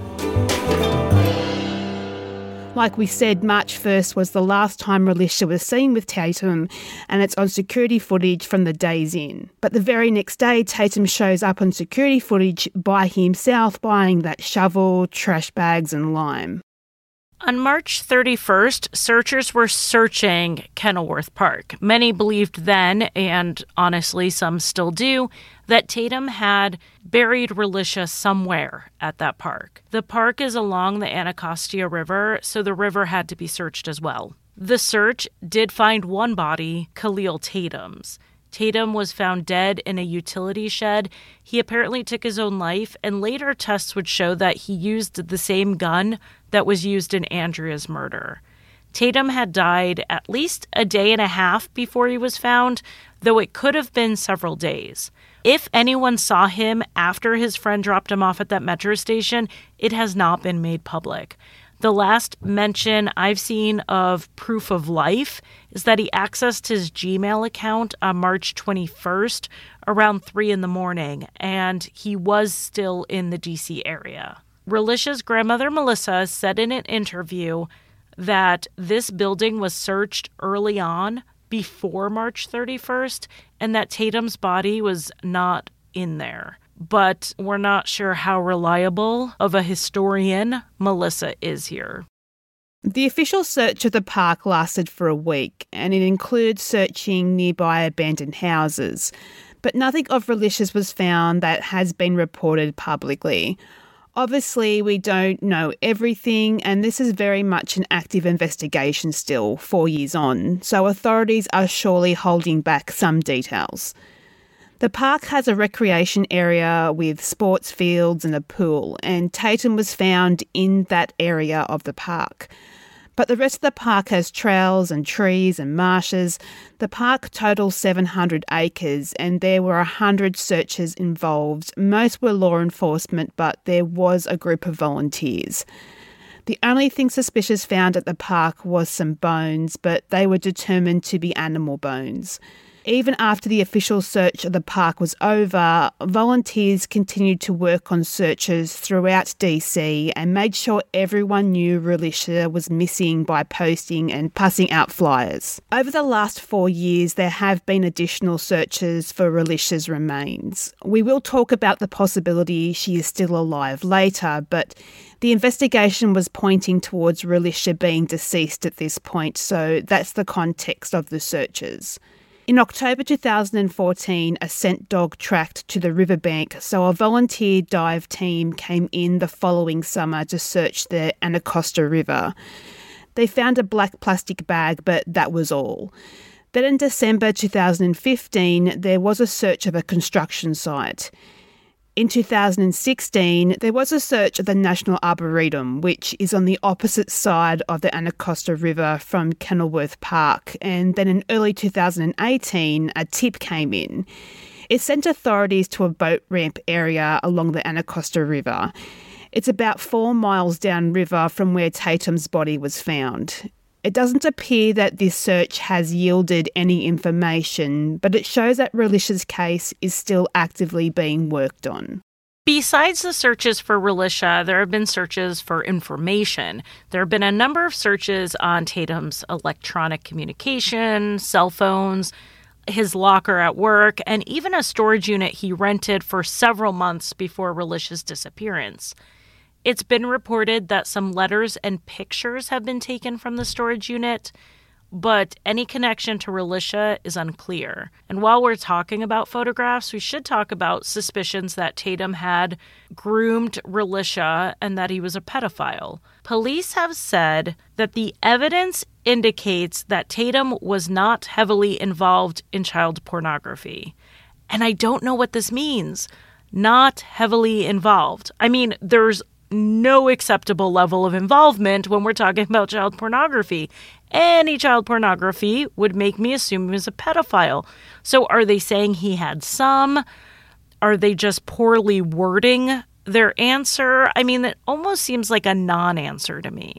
Like we said, March first was the last time Relisha was seen with Tatum, and it's on security footage from the Days Inn. But the very next day, Tatum shows up on security footage by himself, buying that shovel, trash bags and lime. On March thirty-first, searchers were searching Kenilworth Park. Many believed then, and honestly some still do, that Tatum had buried Relisha somewhere at that park. The park is along the Anacostia River, so the river had to be searched as well. The search did find one body, Khalil Tatum's. Tatum was found dead in a utility shed. He apparently took his own life, and later tests would show that he used the same gun that was used in Andrea's murder. Tatum had died at least a day and a half before he was found, though it could have been several days. If anyone saw him after his friend dropped him off at that metro station, it has not been made public. The last mention I've seen of proof of life is that he accessed his Gmail account on March twenty-first around three in the morning, and he was still in the D C area. Relisha's grandmother, Melissa, said in an interview that this building was searched early on before March thirty-first and that Tatum's body was not in there. But we're not sure how reliable of a historian Melissa is here. The official search of the park lasted for a week, and it included searching nearby abandoned houses. But nothing of Relisha's was found that has been reported publicly. Obviously, we don't know everything, and this is very much an active investigation still, four years on, so authorities are surely holding back some details. The park has a recreation area with sports fields and a pool, and Tatum was found in that area of the park. But the rest of the park has trails and trees and marshes. The park totals seven hundred acres, and there were one hundred searchers involved. Most were law enforcement, but there was a group of volunteers. The only thing suspicious found at the park was some bones, but they were determined to be animal bones. Even after the official search of the park was over, volunteers continued to work on searches throughout D C and made sure everyone knew Relisha was missing by posting and passing out flyers. Over the last four years, there have been additional searches for Relisha's remains. We will talk about the possibility she is still alive later, but the investigation was pointing towards Relisha being deceased at this point, so that's the context of the searches. In October two thousand fourteen, a scent dog tracked to the riverbank, so a volunteer dive team came in the following summer to search the Anacostia River. They found a black plastic bag, but that was all. Then in December two thousand fifteen, there was a search of a construction site. In two thousand sixteen, there was a search of the National Arboretum, which is on the opposite side of the Anacostia River from Kenilworth Park, and then in early two thousand eighteen, a tip came in. It sent authorities to a boat ramp area along the Anacostia River. It's about four miles downriver from where Tatum's body was found. It doesn't appear that this search has yielded any information, but it shows that Relisha's case is still actively being worked on. Besides the searches for Relisha, there have been searches for information. There have been a number of searches on Tatum's electronic communication, cell phones, his locker at work, and even a storage unit he rented for several months before Relisha's disappearance. It's been reported that some letters and pictures have been taken from the storage unit, but any connection to Relisha is unclear. And while we're talking about photographs, we should talk about suspicions that Tatum had groomed Relisha and that he was a pedophile. Police have said that the evidence indicates that Tatum was not heavily involved in child pornography. And I don't know what this means. Not heavily involved. I mean, there's no acceptable level of involvement when we're talking about child pornography. Any child pornography would make me assume he was a pedophile. So are they saying he had some? Are they just poorly wording their answer? I mean, it almost seems like a non-answer to me.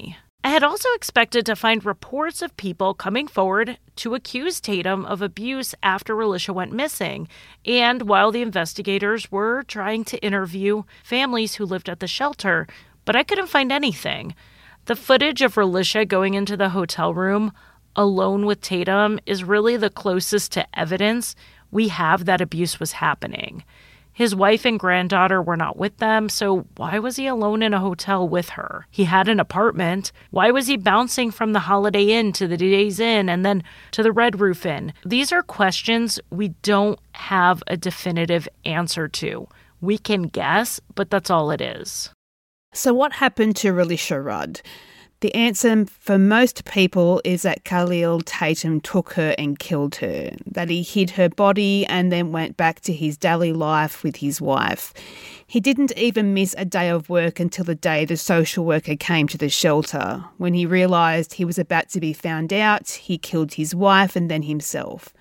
I had also expected to find reports of people coming forward to accuse Tatum of abuse after Relisha went missing, and while the investigators were trying to interview families who lived at the shelter, but I couldn't find anything. The footage of Relisha going into the hotel room alone with Tatum is really the closest to evidence we have that abuse was happening. His wife and granddaughter were not with them, so why was he alone in a hotel with her? He had an apartment. Why was he bouncing from the Holiday Inn to the Days Inn and then to the Red Roof Inn? These are questions we don't have a definitive answer to. We can guess, but that's all it is. So what happened to Relisha Rudd? The answer for most people is that Khalil Tatum took her and killed her, that he hid her body and then went back to his daily life with his wife. He didn't even miss a day of work until the day the social worker came to the shelter. When he realised he was about to be found out, he killed his wife and then himself.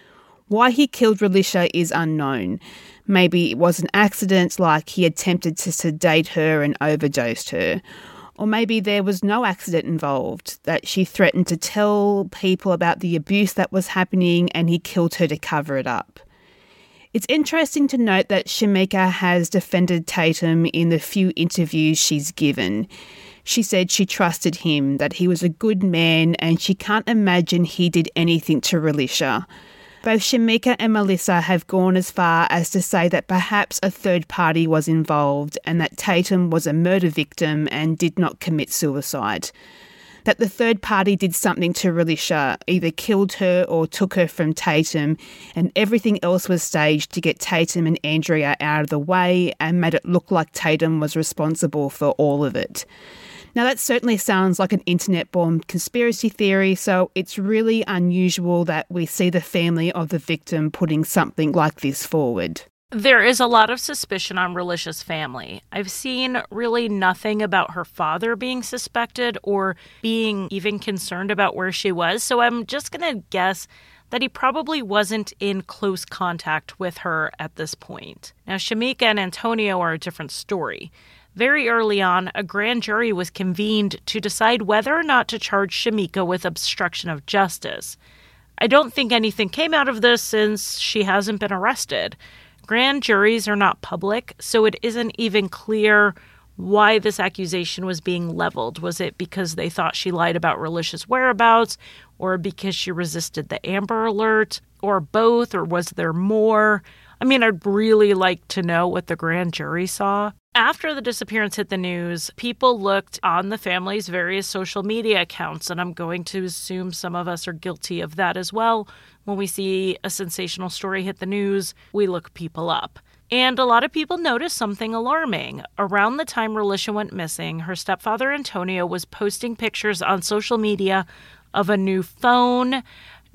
Why he killed Relisha is unknown. Maybe it was an accident, like he attempted to sedate her and overdosed her. Or maybe there was no accident involved, that she threatened to tell people about the abuse that was happening and he killed her to cover it up. It's interesting to note that Shamika has defended Tatum in the few interviews she's given. She said she trusted him, that he was a good man, and she can't imagine he did anything to Relisha. Both Shamika and Melissa have gone as far as to say that perhaps a third party was involved and that Tatum was a murder victim and did not commit suicide. That the third party did something to Relisha, either killed her or took her from Tatum, and everything else was staged to get Tatum and Andrea out of the way and made it look like Tatum was responsible for all of it. Now, that certainly sounds like an internet-born conspiracy theory, so it's really unusual that we see the family of the victim putting something like this forward. There is a lot of suspicion on Relisha's family. I've seen really nothing about her father being suspected or being even concerned about where she was, so I'm just going to guess that he probably wasn't in close contact with her at this point. Now, Shamika and Antonio are a different story. Very early on, a grand jury was convened to decide whether or not to charge Shamika with obstruction of justice. I don't think anything came out of this since she hasn't been arrested. Grand juries are not public, so it isn't even clear why this accusation was being leveled. Was it because they thought she lied about Relisha's whereabouts, or because she resisted the Amber Alert, or both, or was there more? I mean, I'd really like to know what the grand jury saw. After the disappearance hit the news, people looked on the family's various social media accounts, and I'm going to assume some of us are guilty of that as well. When we see a sensational story hit the news, we look people up. And a lot of people noticed something alarming. Around the time Relisha went missing, her stepfather Antonio was posting pictures on social media of a new phone,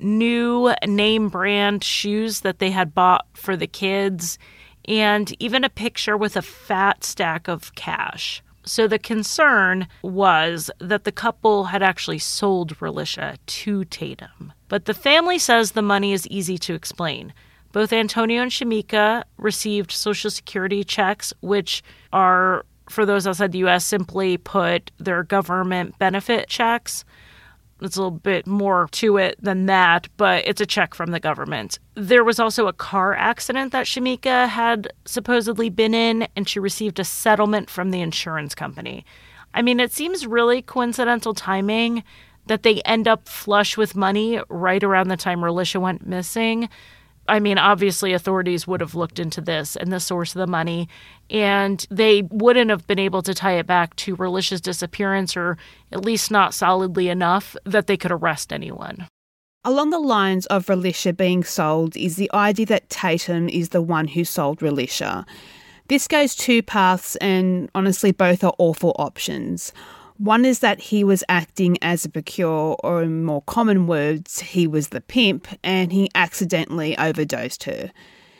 new name brand shoes that they had bought for the kids, and even a picture with a fat stack of cash. So the concern was that the couple had actually sold Relisha to Tatum. But the family says the money is easy to explain. Both Antonio and Shamika received Social Security checks, which are, for those outside the U S, simply put, their government benefit checks. It's a little bit more to it than that, but it's a check from the government. There was also a car accident that Shamika had supposedly been in, and she received a settlement from the insurance company. I mean, it seems really coincidental timing that they end up flush with money right around the time Relisha went missing. I mean, obviously authorities would have looked into this and the source of the money, and they wouldn't have been able to tie it back to Relisha's disappearance, or at least not solidly enough that they could arrest anyone. Along the lines of Relisha being sold is the idea that Tatum is the one who sold Relisha. This goes two paths, and honestly both are awful options. One is that he was acting as a procure, or in more common words, he was the pimp, and he accidentally overdosed her.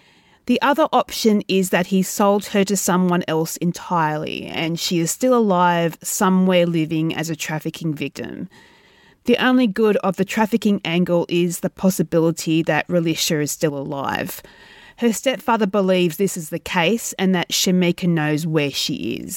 The other option is that he sold her to someone else entirely, and she is still alive, somewhere living as a trafficking victim. The only good of the trafficking angle is the possibility that Relisha is still alive. Her stepfather believes this is the case and that Shamika knows where she is.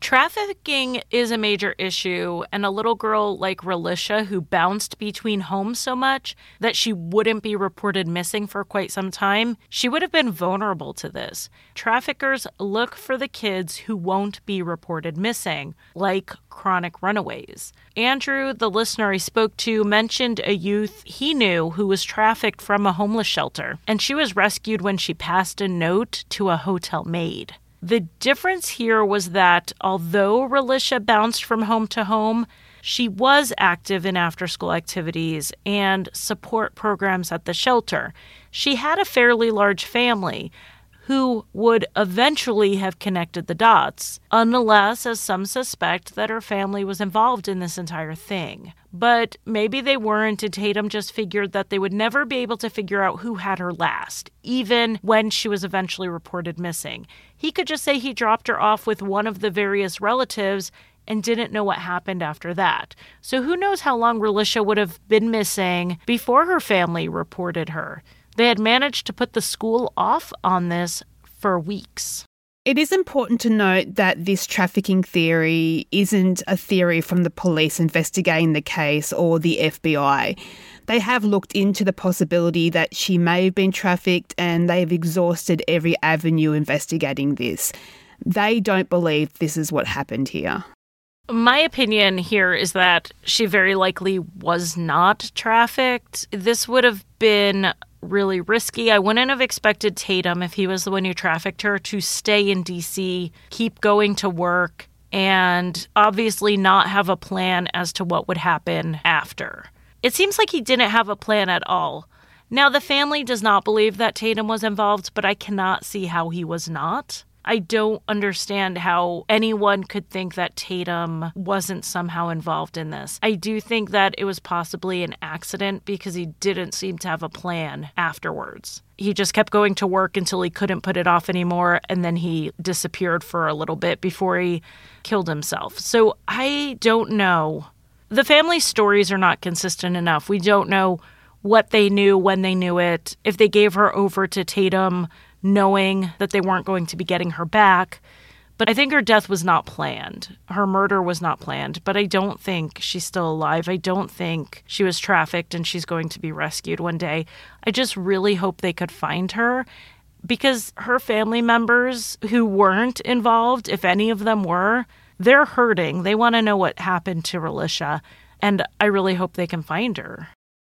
Trafficking is a major issue, and a little girl like Relisha, who bounced between homes so much that she wouldn't be reported missing for quite some time, she would have been vulnerable to this. Traffickers look for the kids who won't be reported missing, like chronic runaways. Andrew, the listener I spoke to, mentioned a youth he knew who was trafficked from a homeless shelter, and she was rescued when she passed a note to a hotel maid. The difference here was that although Relisha bounced from home to home, she was active in after-school activities and support programs at the shelter. She had a fairly large family who would eventually have connected the dots, unless, as some suspect, that her family was involved in this entire thing. But maybe they weren't, and Tatum just figured that they would never be able to figure out who had her last, even when she was eventually reported missing. He could just say he dropped her off with one of the various relatives and didn't know what happened after that. So who knows how long Relisha would have been missing before her family reported her. They had managed to put the school off on this for weeks. It is important to note that this trafficking theory isn't a theory from the police investigating the case or the F B I. They have looked into the possibility that she may have been trafficked, and they've exhausted every avenue investigating this. They don't believe this is what happened here. My opinion here is that she very likely was not trafficked. This would have been really risky. I wouldn't have expected Tatum, if he was the one who trafficked her, to stay in D C, keep going to work, and obviously not have a plan as to what would happen after. It seems like he didn't have a plan at all. Now, the family does not believe that Tatum was involved, but I cannot see how he was not. I don't understand how anyone could think that Tatum wasn't somehow involved in this. I do think that it was possibly an accident because he didn't seem to have a plan afterwards. He just kept going to work until he couldn't put it off anymore, and then he disappeared for a little bit before he killed himself. So I don't know. The family's stories are not consistent enough. We don't know what they knew, when they knew it, if they gave her over to Tatum knowing that they weren't going to be getting her back. But I think her death was not planned. Her murder was not planned, but I don't think she's still alive. I don't think she was trafficked and she's going to be rescued one day. I just really hope they could find her, because her family members who weren't involved, if any of them were, they're hurting. They want to know what happened to Relisha, and I really hope they can find her.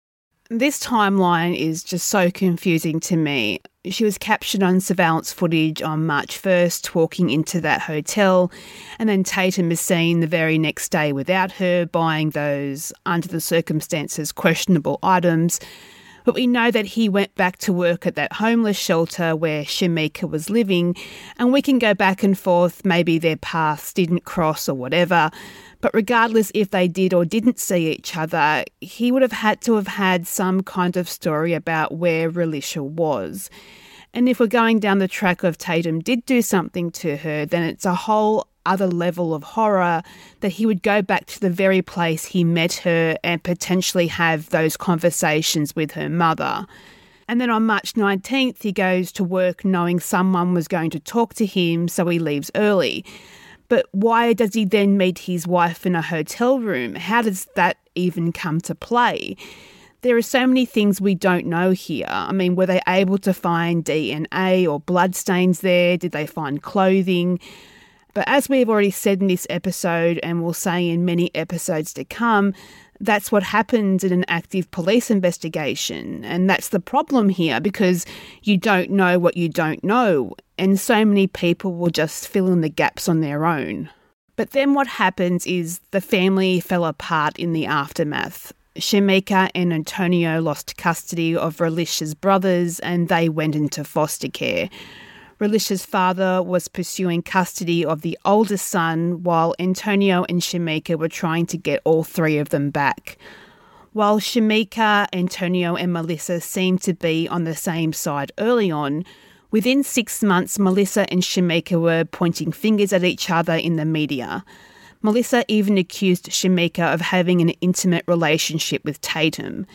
This timeline is just so confusing to me. She was captured on surveillance footage on March first, walking into that hotel, and then Tatum is seen the very next day without her, buying those, under the circumstances, questionable items. But we know that he went back to work at that homeless shelter where Shamika was living, and we can go back and forth, maybe their paths didn't cross or whatever. But regardless if they did or didn't see each other, he would have had to have had some kind of story about where Relisha was. And if we're going down the track of Tatum did do something to her, then it's a whole other level of horror that he would go back to the very place he met her and potentially have those conversations with her mother. And then on March nineteenth, he goes to work knowing someone was going to talk to him, so he leaves early. But why does he then meet his wife in a hotel room? How does that even come to play? There are so many things we don't know here. I mean, were they able to find D N A or bloodstains there? Did they find clothing? But as we've already said in this episode, and we'll say in many episodes to come, that's what happens in an active police investigation. And that's the problem here, because you don't know what you don't know. And so many people will just fill in the gaps on their own. But then what happens is the family fell apart in the aftermath. Shamika and Antonio lost custody of Relisha's brothers, and they went into foster care. Relisha's father was pursuing custody of the oldest son, while Antonio and Shamika were trying to get all three of them back. While Shamika, Antonio and Melissa seemed to be on the same side early on, within six months Melissa and Shamika were pointing fingers at each other in the media. Melissa even accused Shamika of having an intimate relationship with Tatum.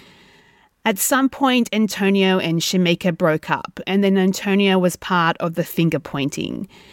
At some point, Antonio and Shamika broke up, and then Antonio was part of the finger-pointing.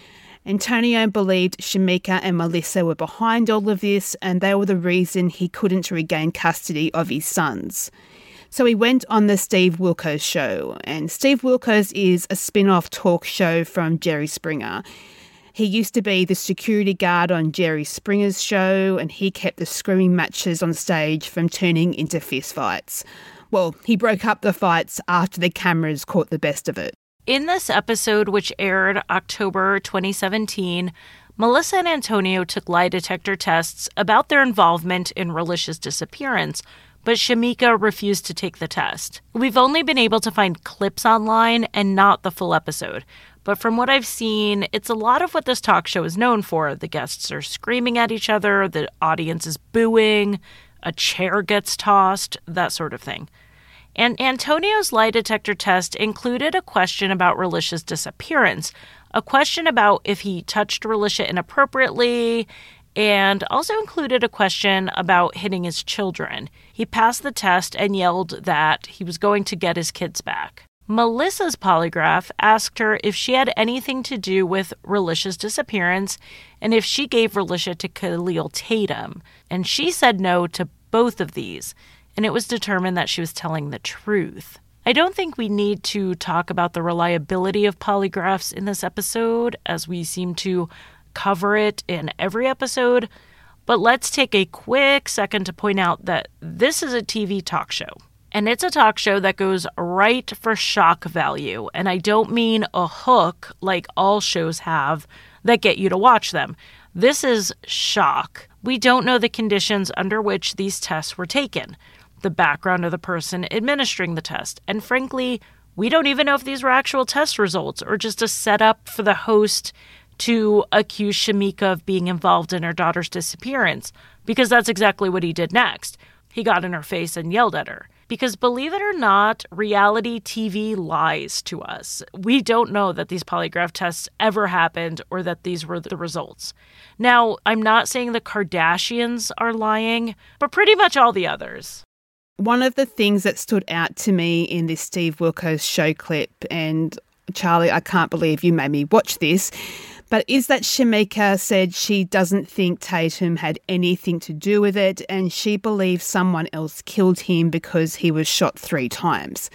Antonio believed Shamika and Melissa were behind all of this, and they were the reason he couldn't regain custody of his sons. So he went on the Steve Wilkos show, and Steve Wilkos is a spin-off talk show from Jerry Springer. He used to be the security guard on Jerry Springer's show, and he kept the screaming matches on stage from turning into fistfights. Well, he broke up the fights after the cameras caught the best of it. In this episode, which aired October twenty seventeen, Melissa and Antonio took lie detector tests about their involvement in Relicia's disappearance, but Shamika refused to take the test. We've only been able to find clips online and not the full episode. But from what I've seen, it's a lot of what this talk show is known for. The guests are screaming at each other, the audience is booing, a chair gets tossed, that sort of thing. And Antonio's lie detector test included a question about Relicia's disappearance, a question about if he touched Relicia inappropriately, and also included a question about hitting his children. He passed the test and yelled that he was going to get his kids back. Melissa's polygraph asked her if she had anything to do with Relicia's disappearance and if she gave Relicia to Khalil Tatum, and she said no to both of these, and it was determined that she was telling the truth. I don't think we need to talk about the reliability of polygraphs in this episode, as we seem to cover it in every episode, but let's take a quick second to point out that this is a T V talk show. And it's a talk show that goes right for shock value. And I don't mean a hook like all shows have that get you to watch them. This is shock. We don't know the conditions under which these tests were taken, the background of the person administering the test. And frankly, we don't even know if these were actual test results or just a setup for the host to accuse Shamika of being involved in her daughter's disappearance, because that's exactly what he did next. He got in her face and yelled at her. Because believe it or not, reality T V lies to us. We don't know that these polygraph tests ever happened or that these were the results. Now, I'm not saying the Kardashians are lying, but pretty much all the others. One of the things that stood out to me in this Steve Wilkos show clip, and Charlie, I can't believe you made me watch this, but is that Shamika said she doesn't think Tatum had anything to do with it and she believes someone else killed him because he was shot three times.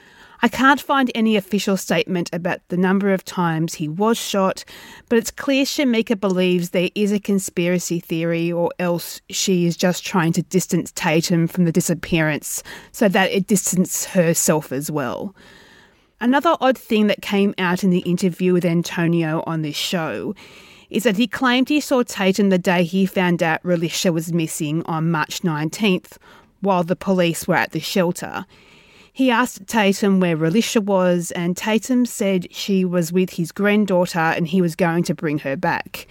I can't find any official statement about the number of times he was shot, but it's clear Shamika believes there is a conspiracy theory, or else she is just trying to distance Tatum from the disappearance so that it distances herself as well. Another odd thing that came out in the interview with Antonio on this show is that he claimed he saw Tatum the day he found out Relicia was missing on March nineteenth, while the police were at the shelter. He asked Tatum where Relicia was, and Tatum said she was with his granddaughter and he was going to bring her back.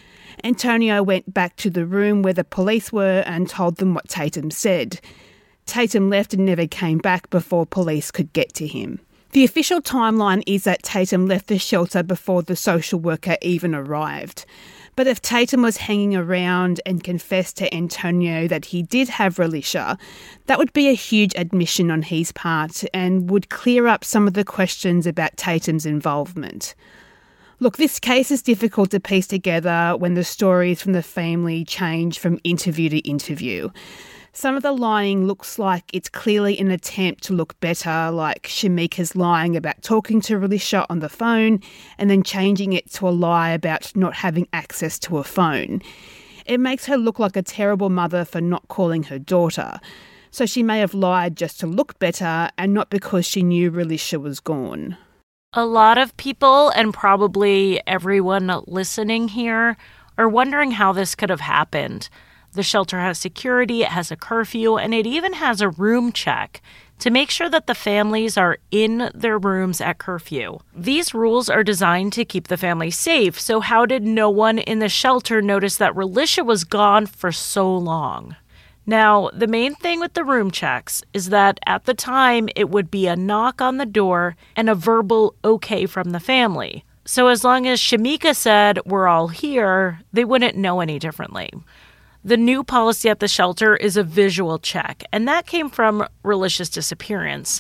Antonio went back to the room where the police were and told them what Tatum said. Tatum left and never came back before police could get to him. The official timeline is that Tatum left the shelter before the social worker even arrived. But if Tatum was hanging around and confessed to Antonio that he did have Relicia, that would be a huge admission on his part and would clear up some of the questions about Tatum's involvement. Look, this case is difficult to piece together when the stories from the family change from interview to interview. Some of the lying looks like it's clearly an attempt to look better, like Shamika's lying about talking to Relicia on the phone and then changing it to a lie about not having access to a phone. It makes her look like a terrible mother for not calling her daughter. So she may have lied just to look better and not because she knew Relicia was gone. A lot of people, and probably everyone listening here, are wondering how this could have happened. The shelter has security, it has a curfew, and it even has a room check to make sure that the families are in their rooms at curfew. These rules are designed to keep the family safe, so how did no one in the shelter notice that Relicia was gone for so long? Now, the main thing with the room checks is that at the time it would be a knock on the door and a verbal okay from the family. So as long as Shamika said, "We're all here," they wouldn't know any differently. The new policy at the shelter is a visual check, and that came from Relicia's disappearance.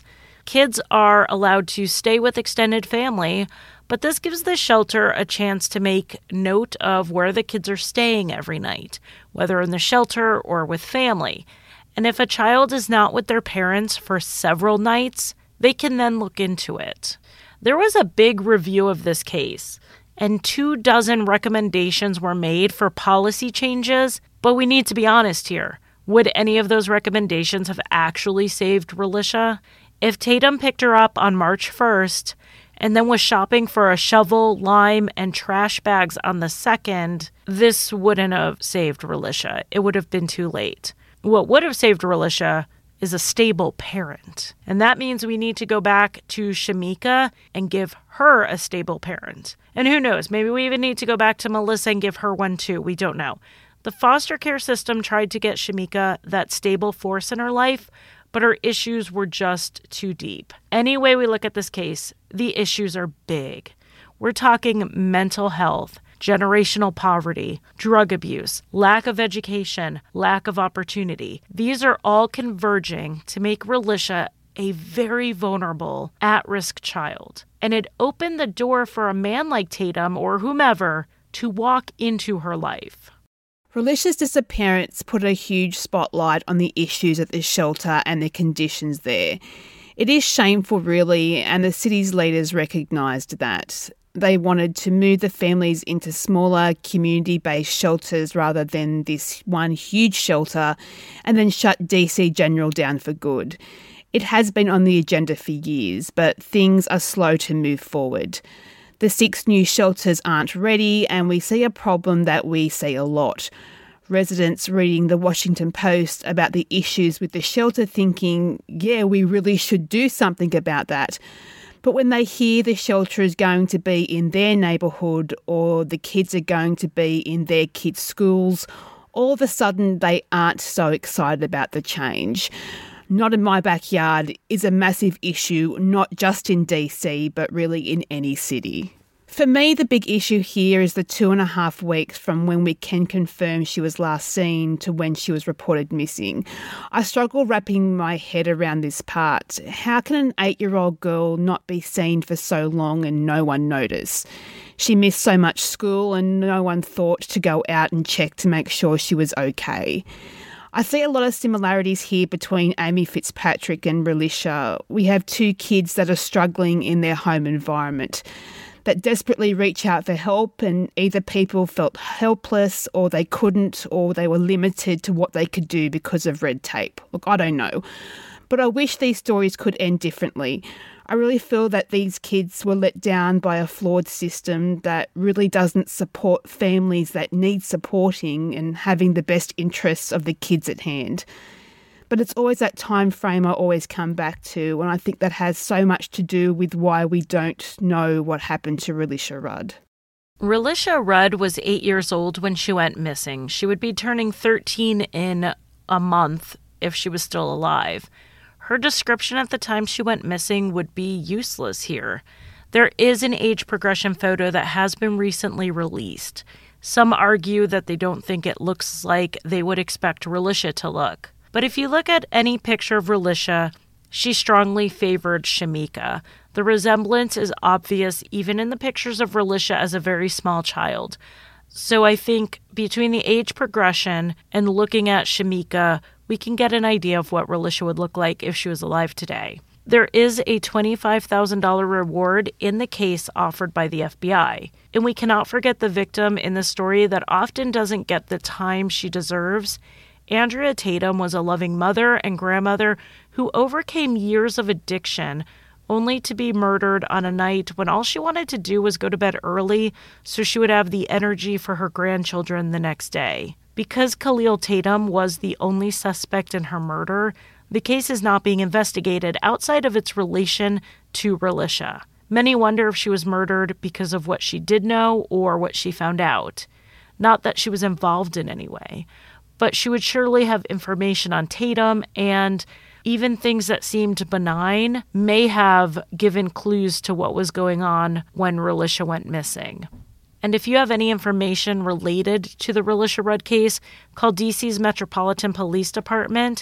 Kids are allowed to stay with extended family, but this gives the shelter a chance to make note of where the kids are staying every night, whether in the shelter or with family. And if a child is not with their parents for several nights, they can then look into it. There was a big review of this case, and two dozen recommendations were made for policy changes, but we need to be honest here. Would any of those recommendations have actually saved Relisha? If Tatum picked her up on March first and then was shopping for a shovel, lime, and trash bags on the second, this wouldn't have saved Relisha. It would have been too late. What would have saved Relisha is a stable parent. And that means we need to go back to Shamika and give her a stable parent. And who knows, maybe we even need to go back to Melissa and give her one too. We don't know. The foster care system tried to get Shamika that stable force in her life, but her issues were just too deep. Any way we look at this case, the issues are big. We're talking mental health, generational poverty, drug abuse, lack of education, lack of opportunity. These are all converging to make Relisha a very vulnerable, at-risk child. And it opened the door for a man like Tatum or whomever to walk into her life. Relisha's disappearance put a huge spotlight on the issues at the shelter and the conditions there. It is shameful, really, and the city's leaders recognised that. They wanted to move the families into smaller, community-based shelters rather than this one huge shelter, and then shut D C General down for good. It has been on the agenda for years, but things are slow to move forward. The six new shelters aren't ready, and we see a problem that we see a lot. Residents reading the Washington Post about the issues with the shelter thinking, yeah, we really should do something about that. But when they hear the shelter is going to be in their neighbourhood or the kids are going to be in their kids' schools, all of a sudden they aren't so excited about the change. Not in my backyard is a massive issue, not just in D C, but really in any city. For me, the big issue here is the two and a half weeks from when we can confirm she was last seen to when she was reported missing. I struggle wrapping my head around this part. How can an eight-year-old girl not be seen for so long and no one notice? She missed so much school and no one thought to go out and check to make sure she was okay. I see a lot of similarities here between Amy Fitzpatrick and Relisha. We have two kids that are struggling in their home environment, that desperately reach out for help, and either people felt helpless or they couldn't, or they were limited to what they could do because of red tape. Look, I don't know. But I wish these stories could end differently. I really feel that these kids were let down by a flawed system that really doesn't support families that need supporting and having the best interests of the kids at hand. But it's always that time frame I always come back to, and I think that has so much to do with why we don't know what happened to Relisha Rudd. Relisha Rudd was eight years old when she went missing. She would be turning thirteen in a month if she was still alive. Her description at the time she went missing would be useless here. There is an age progression photo that has been recently released. Some argue that they don't think it looks like they would expect Relisha to look. But if you look at any picture of Relisha, she strongly favored Shamika. The resemblance is obvious even in the pictures of Relisha as a very small child. So I think between the age progression and looking at Shamika, we can get an idea of what Relisha would look like if she was alive today. There is a twenty-five thousand dollars reward in the case offered by the F B I. And we cannot forget the victim in the story that often doesn't get the time she deserves. Andrea Tatum was a loving mother and grandmother who overcame years of addiction only to be murdered on a night when all she wanted to do was go to bed early so she would have the energy for her grandchildren the next day. Because Khalil Tatum was the only suspect in her murder, the case is not being investigated outside of its relation to Relisha. Many wonder if she was murdered because of what she did know or what she found out. Not that she was involved in any way, but she would surely have information on Tatum, and even things that seemed benign may have given clues to what was going on when Relisha went missing. And if you have any information related to the Relisha Rudd case, call D C's Metropolitan Police Department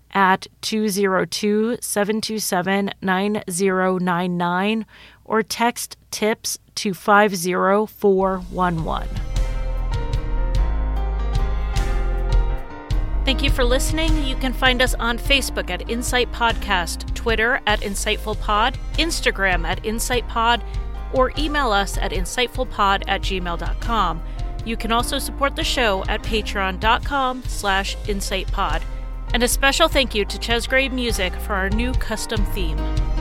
at two zero two, seven two seven, nine zero nine nine or text TIPS to five zero four one one. Thank you for listening. You can find us on Facebook at Insight Podcast, Twitter at InsightfulPod, Instagram at InsightPod, or email us at insightfulpod at gmail dot com. You can also support the show at patreon.com slash insightpod. And a special thank you to Chesgray Music for our new custom theme.